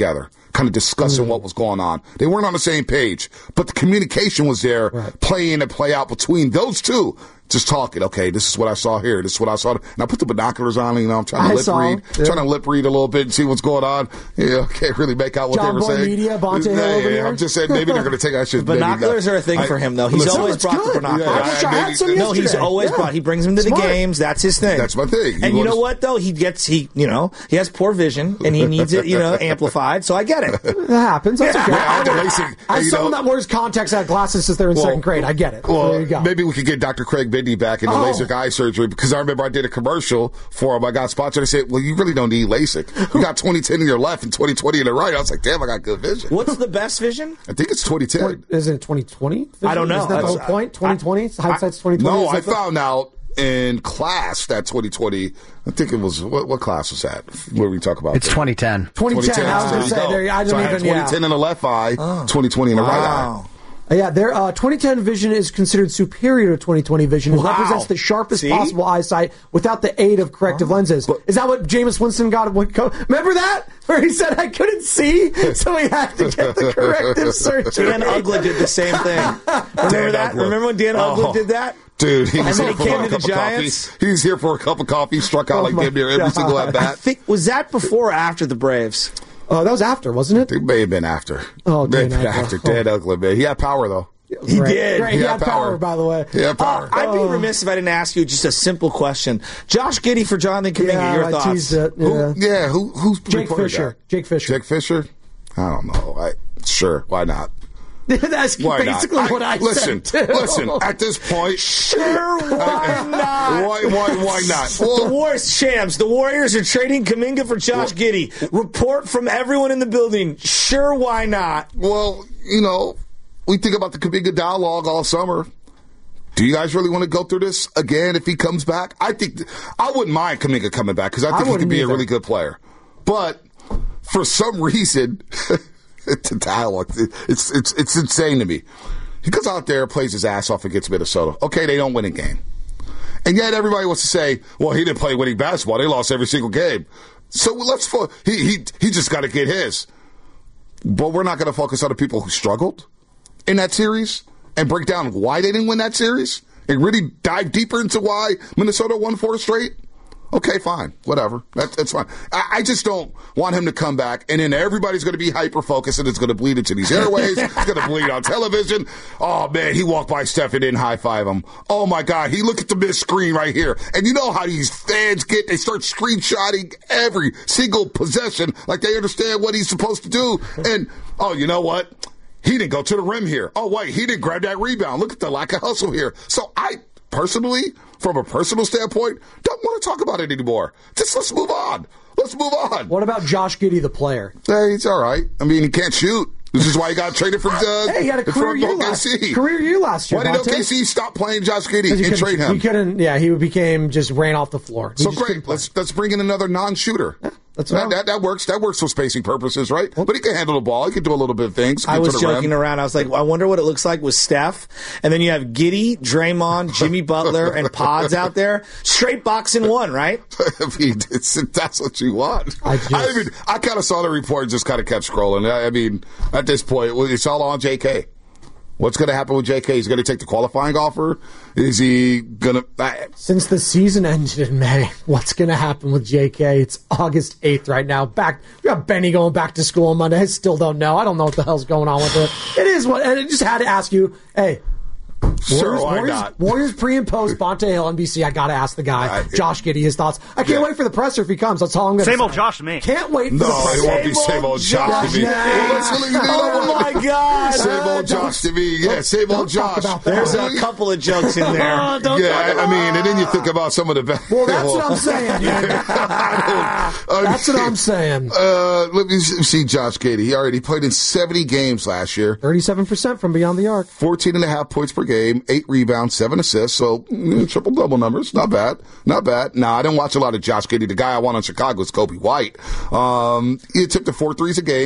kind of discussing Mm. what was going on. They weren't on the same page, but the communication was there, Right. play in and play out between those two. Just talking. Okay, this is what I saw here. This is what I saw. And I put the binoculars on. You know, I'm trying to I lip saw read, him. Yeah. trying to lip read a little bit and see what's going on. Yeah, can't really make out what John they were Boy saying. Media, Bonte Hill yeah, over yeah, here. I'm just saying maybe they're going to take that shit. maybe Binoculars not. are a thing I- for him, though. He's Listen, always it's brought the good. binoculars. Yeah, I wish I I had maybe- some No, No, he's yesterday. always Yeah. brought. He brings them to Smart. the games. That's his thing. That's my thing. And You you know wanna- what though? He gets he you know he has poor vision and he needs it you know amplified. So I get it. It happens. That's okay. Yeah, I had to I- LASIK, As you someone know- that wears contacts at glasses since they're in Well, second grade, I get it. Well, there you go. maybe we could get Doctor Craig Bindi back in the Oh. LASIK eye surgery because I remember I did a commercial for him. I got sponsored. I said, well, you really don't need LASIK. You got twenty ten in your left and twenty twenty in the right. I was like, damn, I got good vision. What's the best vision? I think it's twenty ten. Isn't it twenty twenty? I don't know. Isn't that the whole That's- point? twenty twenty? Hindsight's twenty twenty? No, Is I that the- found out in class that twenty twenty, I think it was, what, what class was that? Where we talk about It's that? twenty ten. twenty ten. I was going to There say, you go. there, I so don't I had even, twenty yeah. ten in the left eye, twenty twenty in the right eye. Wow. Yeah, their uh, twenty ten vision is considered superior to twenty twenty vision. It Wow. represents the sharpest See? possible eyesight without the aid of corrective lenses. Is that what Jameis Winston got? Remember that? Where he said, I couldn't see, so he had to get the corrective surgery. Dan Ugla did the same thing. Remember Dan that? Ugla. Remember when Dan Ugla Oh. did that? Dude, he And was then here he for came a to the cup of coffee. Giants? He was here for a cup of coffee, struck out Oh like my damn near every God. single at I bat. think was that before or after the Braves? Oh, that was after, wasn't it? It may have been after. Oh, May have Dan been Ugla. after Dan Ugla, man. He had power though. He Great. did. Great. He, He had had power, power. by the way. He had power. Uh, I'd be remiss if I didn't ask you just a simple question. Josh Giddey for Jonathan Kuminga. Yeah, your I thoughts? teased it. Yeah. Who, yeah, who, who's Jake reported Fisher. that? Jake Fisher. Jake Fisher? I don't know. I, sure, why not? That's Why basically not? what I listen, said, too. listen. At this point, Sure, why not? why, why, why not? The Well, Warriors, Shams, the Warriors are trading Kuminga for Josh Giddey. Report from everyone in the building. Sure, why not? well, you know, we think about the Kuminga dialogue all summer. Do you guys really want to go through this again if he comes back? I think I wouldn't mind Kuminga coming back because I I think he could wouldn't be a either. really good player. But for some reason, the dialogue it's it's it's insane to me. He goes out there, plays his ass off against Minnesota. Okay, they don't win a game, and yet everybody wants to say, "Well, he didn't play winning basketball. They lost every single game." So let's fo- he he he just got to get his. But we're not going to focus on the people who struggled in that series and break down why they didn't win that series and really dive deeper into why Minnesota won four straight. Okay, fine, whatever. That, that's fine. I, I just don't want him to come back and then everybody's going to be hyper focused and it's going to bleed into these airways. It's going to bleed on television. Oh man, he walked by Steph and didn't high five him. Oh my God, he looked at the missed screen right here. And you know how these fans get? They start screenshotting every single possession like they understand what he's supposed to do. And oh, you know what? He didn't go to the rim here. Oh wait, he didn't grab that rebound. Look at the lack of hustle here. So I personally, from a personal standpoint, don't want to talk about it anymore. Just let's move on. Let's move on. What about Josh Giddey, the player? Hey, he's all right. I mean, he can't shoot. This is why he got traded from uh, Hey, he had a career from year O K last, C. career year last year. Why did Vontae. O K C stop playing Josh Giddey He and couldn't- trade him? He couldn't. Yeah, he became just ran off the floor. He So just great. couldn't play. Let's let's bring in another non-shooter. that's that, what that that works. That works for spacing purposes, right? But he can handle the ball. He can do a little bit of things. I get was to the rim. joking around. I was like, I wonder what it looks like with Steph. And then you have Giddey, Draymond, Jimmy Butler, and Pods out there. Straight boxing one, right? I mean, it's, that's what you want. I I, just- mean, I kind of saw the report and just kind of kept scrolling. I, I mean, at this point, well, it's all on J K. What's going to happen with J K? He's going to take the qualifying offer? Is he going to... Since the season ended in May, what's going to happen with J K? It's August eighth right now. Back, we got Benny going back to school on Monday. I still don't know. I don't know what the hell's going on with it. It is what, and I just had to ask you, hey, Sure, Warriors, why Warriors, not? Warriors pre and post, Bonte Hill, N B C. I got to ask the guy, I- Josh Giddey, his thoughts. I can't Yeah. wait for the presser if he comes. That's all I'm going to say. Same old Josh to me. Can't wait for No, the it presser. won't be same old Josh to me. Josh. Well, let's really- you know Oh what? my God. Same old Josh to me. Yeah, same old don't talk Josh. about that. There's a couple of jokes in there. Oh, don't Yeah, talk I about mean, and then you think about some of the best. Well, that's what I'm saying. man. That's what I'm saying. Uh, let me see Josh Giddey. He already played in seventy games last year. thirty-seven percent from beyond the arc. fourteen and a half points per game, eight rebounds, seven assists. So mm, triple double numbers. Not bad. Not bad. Nah, I didn't watch a lot of Josh Giddey. The guy I want on Chicago is Kobe White. Um, he attempted four threes a game.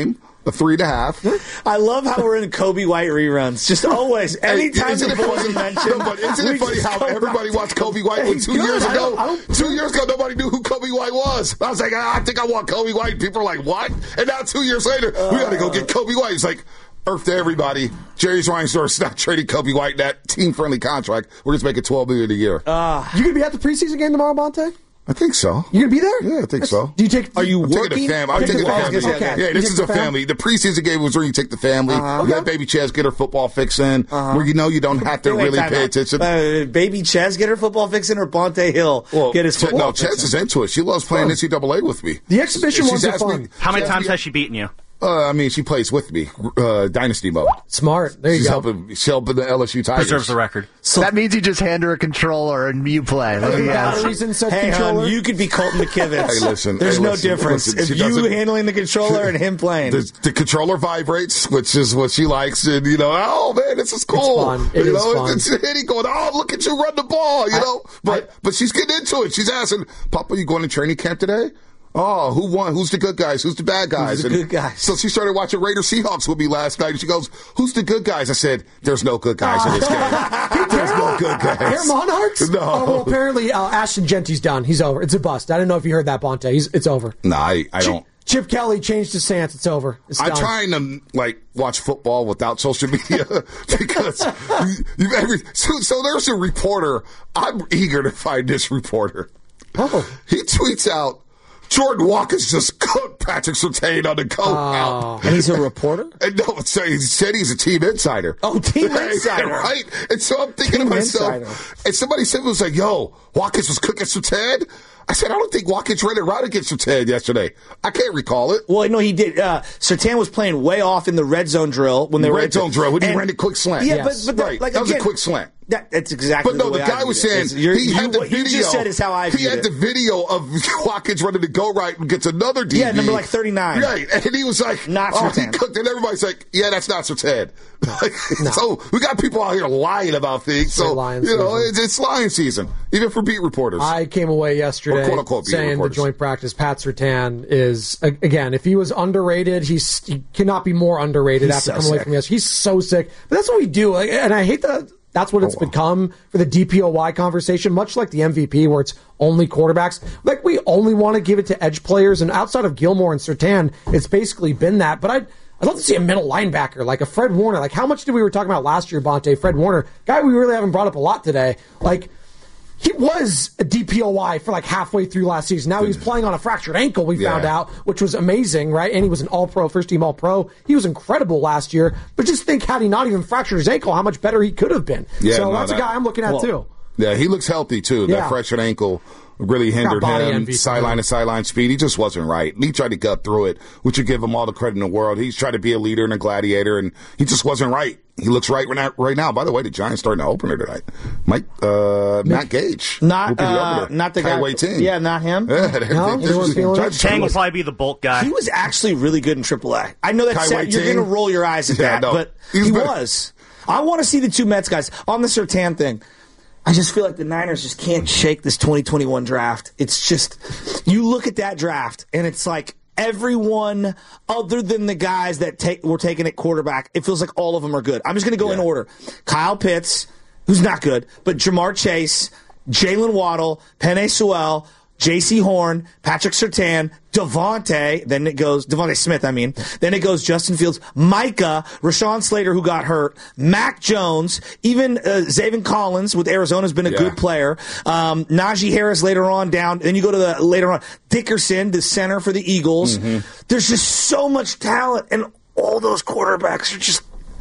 a three and a half. I love how we're in Kobe White reruns. Just always, anytime isn't the it Bulls funny? mentioned, No, but isn't we it funny just how go everybody right watched Kobe White when two good. years I ago? don't- I don't- Two years ago, nobody knew who Kobe White was. I was like, ah, I think I want Kobe White. People are like, what? And now two years later, we got to go get Kobe White. It's like, earth to everybody. Jerry's Reinsdorf is not trading Kobe White that team-friendly contract. We're just making twelve million dollars a year. Uh, You gonna be at the preseason game tomorrow, Bonte? I think so. You gonna be there? Yeah, I think so. Do you take? Are you I'm taking working? the family. I'm Take taking the the family. family. Okay. Yeah, You this take is the a fam- family. The preseason game was where you take the family, Uh-huh. let Okay. baby Chaz get her football fix in, where you know you don't have to Wait, really time pay out. attention. Uh, baby Ches get her football fixing, or Bonte Hill get his Ch- football no, fixing? Chaz is into it. She loves playing N C double A with me. The exhibition She's ones are asked me- fun. How many she asked times me- has she beaten you? Uh, I mean, she plays with me, uh, Dynasty mode. Smart. There you She's go. helping, she's helping the L S U Tigers. Preserves the record. So that means you just hand her a controller and you play. Let me ask. Batteries in said Hey, controller. hon, you could be Colton McKivitz. Hey, listen, There's hey, no listen, difference. listen, if she you doesn't- handling the controller and him playing. The, the controller vibrates, which is what she likes, and you know, oh man, this is cool. fun. It you is know, fun. it's hitting, going, oh, look at you run the ball, you I- know. But I- but she's getting into it. She's asking, Papa, you going to training camp today? Oh, who won? Who's the good guys? Who's the bad guys? the And good guys? So she started watching Raiders Seahawks with me last night, and she goes, "Who's the good guys?" I said, "There's no good guys in this game. There's no good guys." Air Monarchs? No. Oh, well, apparently uh, Ashton Genty's done. He's over. It's a bust. I don't know if you heard that, Bonte. He's, it's over. No, I, I Chip, don't. Chip Kelly changed his stance. It's over. It's I'm done. trying to like watch football without social media because you, you every so, so there's a reporter. I'm eager to find this reporter. Oh. He tweets out, Jordan Walker's just cooked Patrick Surtain on the go out. and he's a reporter? And no, so he said he's a team insider. Oh, team insider. Right? And so I'm thinking Team to myself, insider. and somebody said, was like, yo, Watkins was cooking Surtain? I said, I don't think Watkins ran it right against Surtain yesterday. I can't recall it. Well, no, he did. Uh, Sertan was playing way off in the red zone drill when they were Red into- zone drill, when he and- ran the quick slant. Yeah, Yes. but but Right. like That was a again, quick slant. That, that's exactly. But no, the, the way guy I was viewed it. saying It's- you're- he you, had the what video. You just said is how I He viewed had it. the video of Watkins running to go right and gets another D B. Yeah, number like thirty-nine. Right, and he was like, Not oh, he Surtain. cooked, and everybody's like, yeah, that's not Surtain. Like, So we got people out here lying about things. Straight So lying you know, season. it's, it's lying season, even for beat reporters. I came away yesterday Or quote-unquote beat saying the reporters. joint practice, Pat Surtain is, a- again, if he was underrated, he's, he cannot be more underrated He's after so coming away sick. from yesterday. He's so sick. But that's what we do. Like, and I hate that that's what it's Oh, wow. become for the D P O Y conversation, much like the M V P where it's only quarterbacks. Like, we only want to give it to edge players, and outside of Gilmore and Surtain, it's basically been that. But I'd, I'd love to see a middle linebacker, like a Fred Warner. Like, how much did we were talking about last year, Bonte? Fred Warner, guy we really haven't brought up a lot today. Like, he was a D P O Y for like halfway through last season. Now he's playing on a fractured ankle, we Yeah. found out, which was amazing, right? And he was an all-pro, first-team all-pro. He was incredible last year. But just think, had he not even fractured his ankle, how much better he could have been. Yeah, so no, that's that- a guy I'm looking at, well, too. Yeah, he looks healthy too. Yeah. That fractured ankle really hindered body him. envy for Sideline him. to sideline speed. He just wasn't right. He tried to gut through it, which would give him all the credit in the world. He's tried to be a leader and a gladiator, and he just wasn't right. He looks right right now. Right now. By the way, the Giants starting to opener tonight. Mike, uh, Matt Gage, will Not be the uh, opener. not the guy. Kaiwei Ting. Yeah, not him. Yeah, they're- No? they're- They weren't feeling it? Giants- Tang will probably be the bulk guy. He was actually really good in triple A. I know that Kaiwei sad, you're Ting? going to roll your eyes at Yeah, that, no. but He's he better. was. I want to see the two Mets guys on the Surtain thing. I just feel like the Niners just can't shake this twenty twenty-one draft. It's just, you look at that draft, and it's like everyone other than the guys that take, were taken at quarterback, it feels like all of them are good. I'm just going to go in Yeah. order. Kyle Pitts, who's not good, but Jamar Chase, Jalen Waddle, Penei Sewell, J C Horn, Patrick Surtain, Devontae, then it goes, Devontae Smith, I mean. Then it goes Justin Fields, Micah, Rashawn Slater, who got hurt, Mac Jones, even uh, Zaven Collins with Arizona has been a Yeah. good player. Um, Najee Harris later on down. Then you go to the later on, Dickerson, the center for the Eagles. Mm-hmm. There's just so much talent, and all those quarterbacks are just.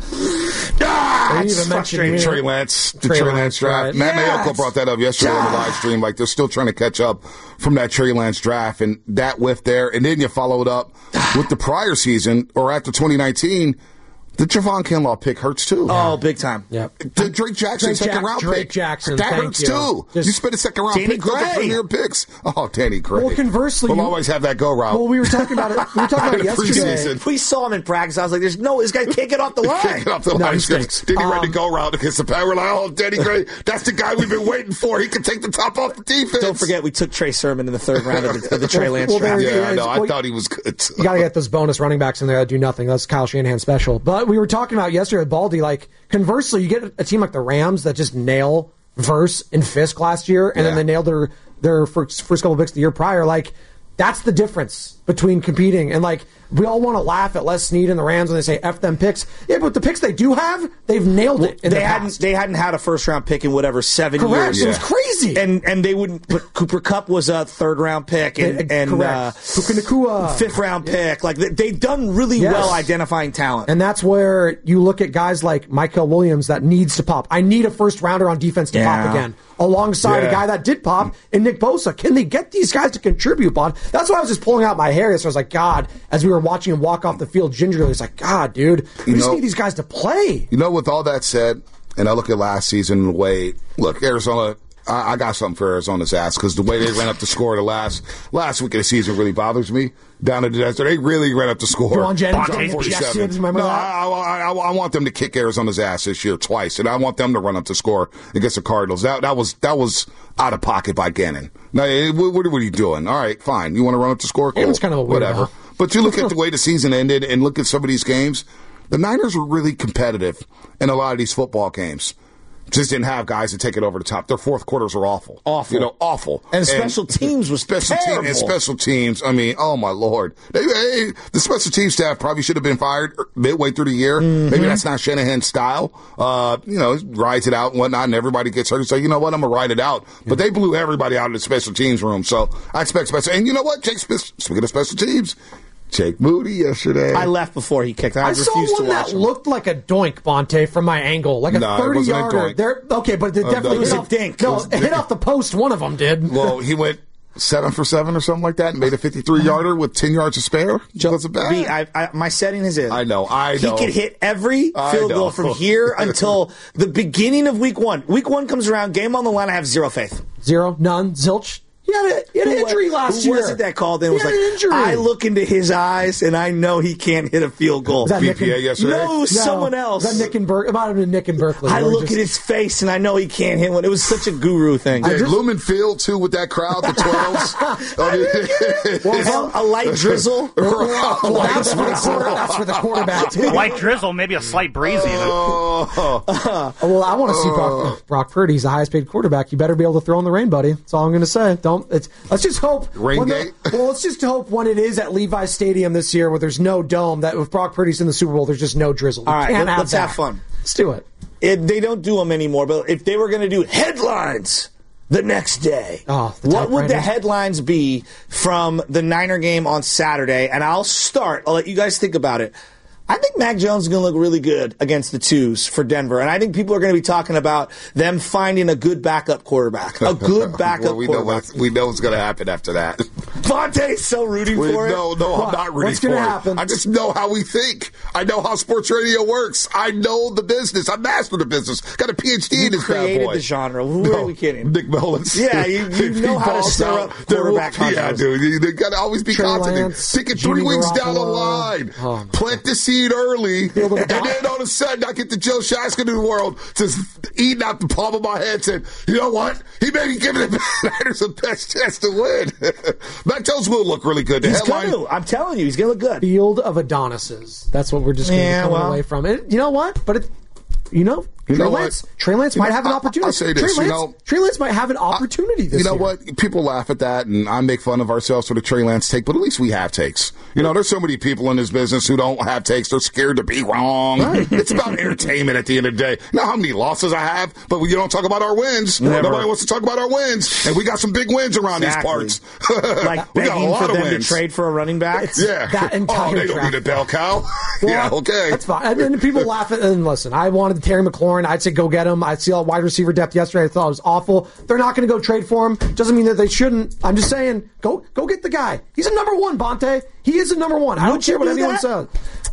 Ah, They it's even mentioned frustrating. here- Trey Lance, the Trey Trey, Lance, Lance draft. right. Matt Yes. Mayoko brought that up yesterday on the God. live stream. Like they're still trying to catch up from that Trey Lance draft and that whiff there. And then you followed up with the prior season or after twenty nineteen, The Javon Kinlaw pick hurts too. Oh, big time. Yep. The Drake Jackson Drake second Jack- round Drake pick. Jackson, that thank hurts you. too. Just- you spent a second round Danny pick. Those are Gray. premier picks. Oh, Danny Gray. Well, conversely, we'll you- always have that go route. Well, we were talking about it. We were talking about it yesterday. Preseason. We saw him in practice. I was like, "There's no, this guy can't get off the line." Can't get off the No, line. he stinks. Did he ready to Um, go route against the power? We're like, oh, Danny Gray, that's the guy we've been waiting for. He can take the top off the defense. Don't forget, we took Trey Sermon in the third round of the, of the Trey Lance well, draft. there- Yeah, I know. I Well, thought he was good. You got to get those bonus running backs in there that do nothing. That's Kyle Shanahan special. But we were talking about yesterday with Baldy, like, conversely, you get a team like the Rams that just nail Verse and Fisk last year, and Yeah. then they nailed their, their first, first couple picks the year prior. Like, that's the difference between competing. And, like, we all want to laugh at Les Snead and the Rams when they say F them picks. Yeah, but the picks they do have, they've nailed it in They the hadn't past. they hadn't had a first round pick in whatever seven Correct. years. It was Yeah. crazy. And and they wouldn't. But Cooper Kupp was a third round pick, and and uh, Correct. Puka Nacua. fifth round pick. Like they, they've done really Yes. well identifying talent. And that's where you look at guys like Michael Williams that needs to pop. I need a first rounder on defense to Yeah. pop again, alongside Yeah. a guy that did pop in Nick Bosa. Can they get these guys to contribute, Bond? That's why I was just pulling out my hair. So I was like, God, as we were watching him walk off the field gingerly, it's like, God, dude, we You just know- need these guys to play. You know, with all that said, and I look at last season, the way, look, Arizona, I, I got something for Arizona's ass because the way they ran up the score the last last week of the season really bothers me. Down in the desert, they really ran up the score. Juwan Jennings, Down Bonte forty-seven. Jennings, remember no, that? I, I, I, I want them to kick Arizona's ass this year twice, and I want them to run up the score against the Cardinals. That that was that was out of pocket by Gannon. Now, eh, what, what are you doing? All right, fine. You want to run up the score? Cool. Gannon's kind of a weirdo. Whatever. But you look at the way the season ended and look at some of these games, the Niners were really competitive in a lot of these football games. Just didn't have guys to take it over the top. Their fourth quarters are awful. Awful. You know, awful. And special teams was special team terrible. and special teams. I mean, oh my Lord. They, they, the special team staff probably should have been fired midway through the year. Mm-hmm. Maybe that's not Shanahan's style. Uh, you know, rides it out and whatnot, and everybody gets hurt. So, you know what? I'm going to ride it out. But they blew everybody out of the special teams room. So I expect special. And you know what? Jake Smith, speaking of special teams, Jake Moody yesterday. I left before he kicked. I, I saw refused to one watch that him. looked like a doink, Bonte, from my angle, like a No, it wasn't a thirty-yarder. doink. There, okay, but it Uh, definitely no, it was hit a off, dink. No, It was it hit off the post. One of them did. Well, he went seven for seven or something like that and made a fifty-three yarder with ten yards to spare. Wasn't bad. B, I, I, my setting is in. I know, I know. He could hit every I field know. goal from here until the beginning of week one. Week one comes around, game on the line. I have zero faith. Zero, none, zilch. He had, a, he had an Who injury was- last who year. was it that called in? He Was had like, an injury. I look into his eyes and I know he can't hit a field goal. Was that B Nick P A and- yesterday? No, it was No, someone else. Was that Nick and Ber- it might have been Nick and Berkeley. I They were look just- at his face and I know he can't hit one. It was such a guru thing. Yeah, just- Lumen Field too with that crowd, the twelves. I mean, Well, a light drizzle. Well, that's, for the quarter, that's for the quarterback, too. Light drizzle, maybe a slight breeze even. oh, Oh, well, I want to see Brock, Brock Purdy. He's the highest paid quarterback. You better be able to throw in the rain, buddy. That's all I'm going to say. Don't. It's, let's just hope. Rain when the- gate? well, let's just hope when it is at Levi's Stadium this year, where there's no dome, that if Brock Purdy's in the Super Bowl, there's just no drizzle. We All right, can't let- have let's that. have fun. Let's do it. It, they don't do them anymore, but if they were going to do headlines the next day, Oh, the what would the typewriters. headlines be from the Niner game on Saturday? And I'll start. I'll let you guys think about it. I think Mac Jones is going to look really good against the twos for Denver. And I think people are going to be talking about them finding a good backup quarterback. A good backup well, we know quarterback. what, we know what's going to happen after that. Vontae's so rooting We, for it. no, no, I'm What? not rooting What's for gonna it. happen? I just know how we think. I know how sports radio works. I know the business. I mastered the business. Got a P H D You in this bad created boy. the genre. Who No, are we kidding? Nick Mullins. Yeah, you- you If he know how to balls stir out, up there will- quarterback Yeah, controversy. dude. They got to always be Trey confident. Lance, Thinking Jimmy three weeks down the Garoppolo. line. Oh, my Plant the seed early. able to And down- then all of a sudden, I get the Joe Shaskin of the world just eating out the palm of my head saying, you know what? He may be giving the Niners the best chance to win. Mac Jones will look really good. The He's headline, going to. I'm telling you, he's going to look good. Field of Adonises. That's what we're just going to Yeah, be coming well. away from. It, you know what? But it, you know, You Trey know what? Lance, Trey Lance You might know, have an I- opportunity. I'll say this, Trey you Lance, know, Trey Lance might have an opportunity this You know year. what? People laugh at that, and I make fun of ourselves for the Trey Lance take, but at least we have takes. You know, there's so many people in this business who don't have takes. They're scared to be wrong. It's about entertainment at the end of the day. You know how many losses I have, but you don't talk about our wins. Never. Nobody wants to talk about our wins, and we got some big wins around Exactly. these parts. Like we got a begging lot for of them wins. to trade for a running back. Yeah. That entire oh, they don't draft. need a bell cow. Well, yeah, okay. That's fine. And then people laugh at and listen, I wanted Terry McLaurin. I'd say go get him. I'd see all wide receiver depth yesterday. I thought it was awful. They're not going to go trade for him. Doesn't mean that they shouldn't. I'm just saying, go go get the guy. He's a number one, Bonte. He is a number one. I don't Would you care what do anyone that? says.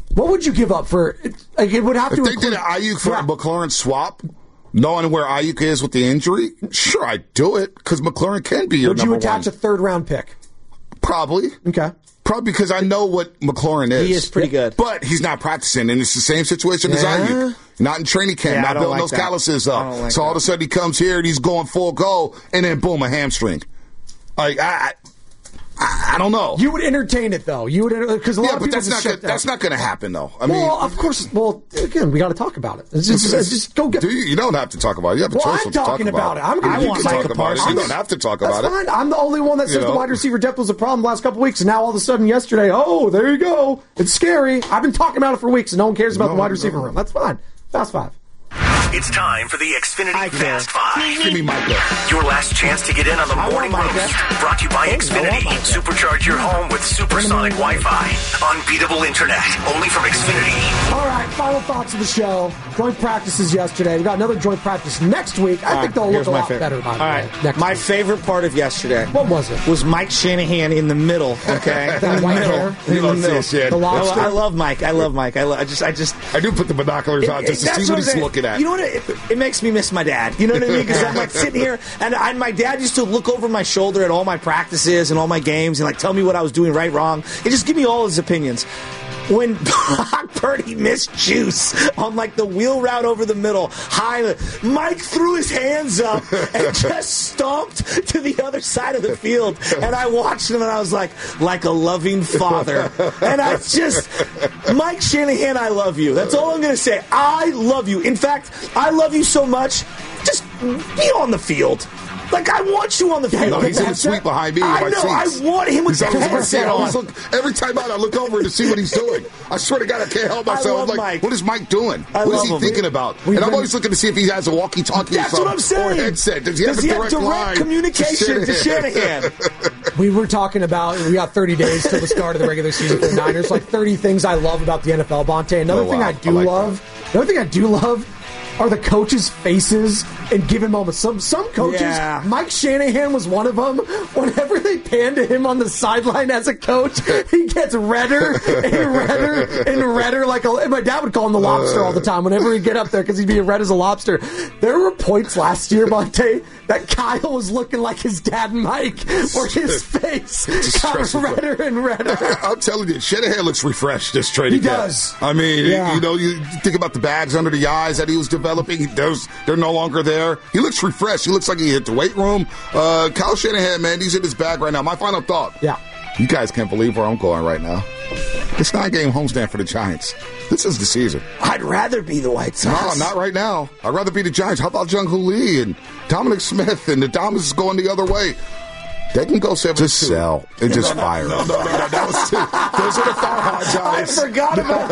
What would you give up for? Like, it would have If to. they include, did an Ayuk for yeah. a McLaurin swap, knowing where Ayuk is with the injury, sure, I'd do it because McLaurin can be your Would number you attach one. a third round pick? Probably. Okay. Probably because I know what McLaurin is. He is pretty good. But he's not practicing, and it's the same situation as Yeah. Ayuk. Not in training camp, Yeah, I not don't building like those that. calluses I up. don't like so all that. of a sudden he comes here and he's going full go, and then boom, a hamstring. Like, I, I, I don't know. You would entertain it though. You would because a lot yeah, of but people that's just not shut gonna, down. that's not going to happen, though. I mean, Well, of course. Well, again, we got to talk about it. It's just, it's just go get. do you, you don't have to talk about it. You have a Well, choice I'm to talk talking about it. I'm gonna you I can want talk Micah about it. You Parsons. don't have to talk That's about fine. it. I'm the only one that says You know? the wide receiver depth was a problem the last couple weeks, and now all of a sudden yesterday, oh, there you go. It's scary. I've been talking about it for weeks, and no one cares about No, the wide receiver no. room. That's fine. Fast five. It's time for the Xfinity Fast Five. Give me Micah. Your last chance to get in on the I want morning Micah. roast. Brought to you by Oh, I Xfinity. want Micah. Supercharge your home with supersonic Wi-Fi. Unbeatable internet. Only from Xfinity. All right, final thoughts of the show. Joint practices yesterday. We got another joint practice next week. I All think right, they'll look here's a my lot favorite. better by the All way. right, Next my week. favorite part of yesterday What was it? was Mike Shanahan in the middle. Okay, in the white middle. hair? In You the don't see middle. his chin. The I, lobster? I love Mike. I love Mike. I, lo- I just, I just. I do put the binoculars on just to That's see what I'm he's saying. looking at. You know what? It, it makes me miss my dad. You know what I mean? Because I'm like sitting here, and I, my dad used to look over my shoulder at all my practices and all my games, and like tell me what I was doing right, wrong, and just give me all his opinions. When Brock Purdy missed juice on like the wheel route over the middle, high, Mike threw his hands up and just stomped to the other side of the field. And I watched him and I was like, like a loving father. And I just, Mike Shanahan, I love you. That's all I'm going to say. I love you. In fact, I love you so much. Just be on the field. Like, I want you on the field. No, he's in the suite behind me in I my know. seats. I want him with He's the always in my headset seat. I always on. look, every time out, I look over to see what he's doing. I swear to God, I can't help I myself. love I'm like, Mike. what is Mike doing? I what is love he him. thinking about? We've And I'm been- always looking to see if he has a walkie-talkie or That's something. what I'm saying. Or a headset. Does he have Does a he have direct, direct line communication to Shanahan? We were talking about, we got thirty days till the start of the regular season for the Niners. Like thirty things I love about the N F L, Bonte. Another Oh, thing wow. I do I like love, another thing I do love are the coaches' faces in given moments. Some some coaches, Yeah. Mike Shanahan was one of them. Whenever they pan to him on the sideline as a coach, he gets redder and redder and redder. Like a, and my dad would call him the lobster all the time. Whenever he'd get up there, because he'd be red as a lobster. There were points last year, Bonte, that Kyle was looking like his dad, Mike, where his face got stressful. redder and redder. I'm telling you, Shanahan looks refreshed this training He camp. does. I mean, Yeah. you know, you think about the bags under the eyes that he was developing. Those they're no longer there. He looks refreshed. He looks like he hit the weight room. Uh, Kyle Shanahan, man, he's in his bag right now. My final thought. Yeah. You guys can't believe where I'm going right now. It's nine-game homestand for the Giants. This is the season. I'd rather be the White No, Sox. not right now. I'd rather be the Giants. How about Jung Hoo Lee and Dominic Smith and the Dominants is going the other way? They can go seven. Just sell and just fire. No, no, no, no. That was two. Those are the Farhad I Giants. forgot about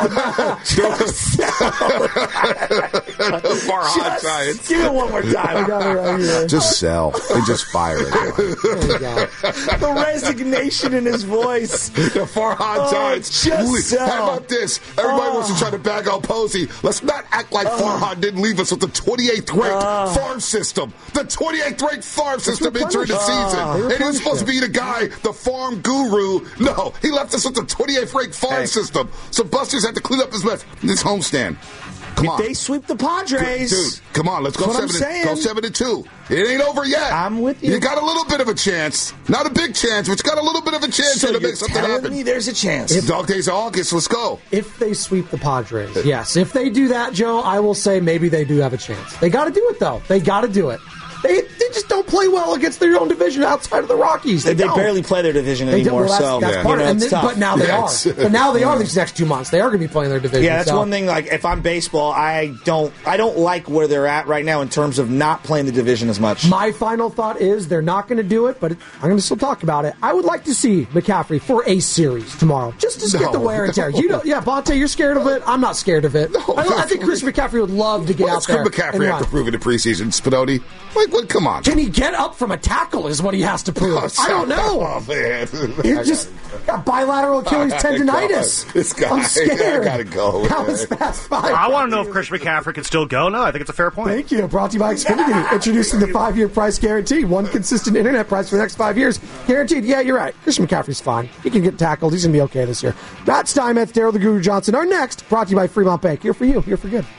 that one. Farhad Giants. Just give it one more I time. got it right here. Just sell and just fire it. There you go. The resignation in his voice. The Farhad Oh, Giants. just We- sell. How about this? Everybody Oh. wants to try to bag out Posey. Let's not act like Farhad didn't leave us with the twenty-eighth ranked farm system. The twenty-eighth ranked farm system entering the season. They And he was replenished supposed to be the guy, the farm guru. No, he left us with the twenty-eighth ranked farm Hey. system. So Buster's had to clean up his mess. This homestand. Come If on. they sweep the Padres, Dude, come on, let's go That's what I'm seven. And, saying. go seven and two. It ain't over yet. I'm with you. You got a little bit of a chance, not a big chance, but you got a little bit of a chance so here to you're make something telling happen. me there's a chance. Dog days of August. Let's go. If they sweep the Padres, yes. If they do that, Joe, I will say maybe they do have a chance. They got to do it, though. They got to do it. They, they just don't play well against their own division outside of the Rockies. They, They don't. barely play their division They do. anymore, Well, that's, so that's Yeah. part you of know, it. And it's then- tough. But now they Yes. are. But now they are these next two months. They are going to be playing their division. Yeah, that's so. one thing. Like, if I'm baseball, I don't, I don't like where they're at right now in terms of not playing the division as much. My final thought is they're not going to do it, but I'm going to still talk about it. I would like to see McCaffrey for a series tomorrow, just to get No, the wear and tear. no. You know, yeah, Bonte, you're scared of it. I'm not scared of it. No. I, I think Chris McCaffrey would love to get What out does there. McCaffrey and have run. to prove in the preseason? Spinotti? Like, what? Come on. on. Can he get up from a tackle is what he has to prove. I don't know. Oh, man. He's just got bilateral Achilles tendonitis. This guy. I'm scared. I gotta go. That was fast five. I want to know if Christian McCaffrey can still go. No, I think it's a fair point. Thank you. Brought to you by Xfinity. Introducing the five-year price guarantee. One consistent internet price for the next five years. Guaranteed. Yeah, you're right. Christian McCaffrey's fine. He can get tackled. He's going to be okay this year. Matt Steinmetz, Daryl the Guru Johnson are next. Brought to you by Fremont Bank. Here for you. Here for good.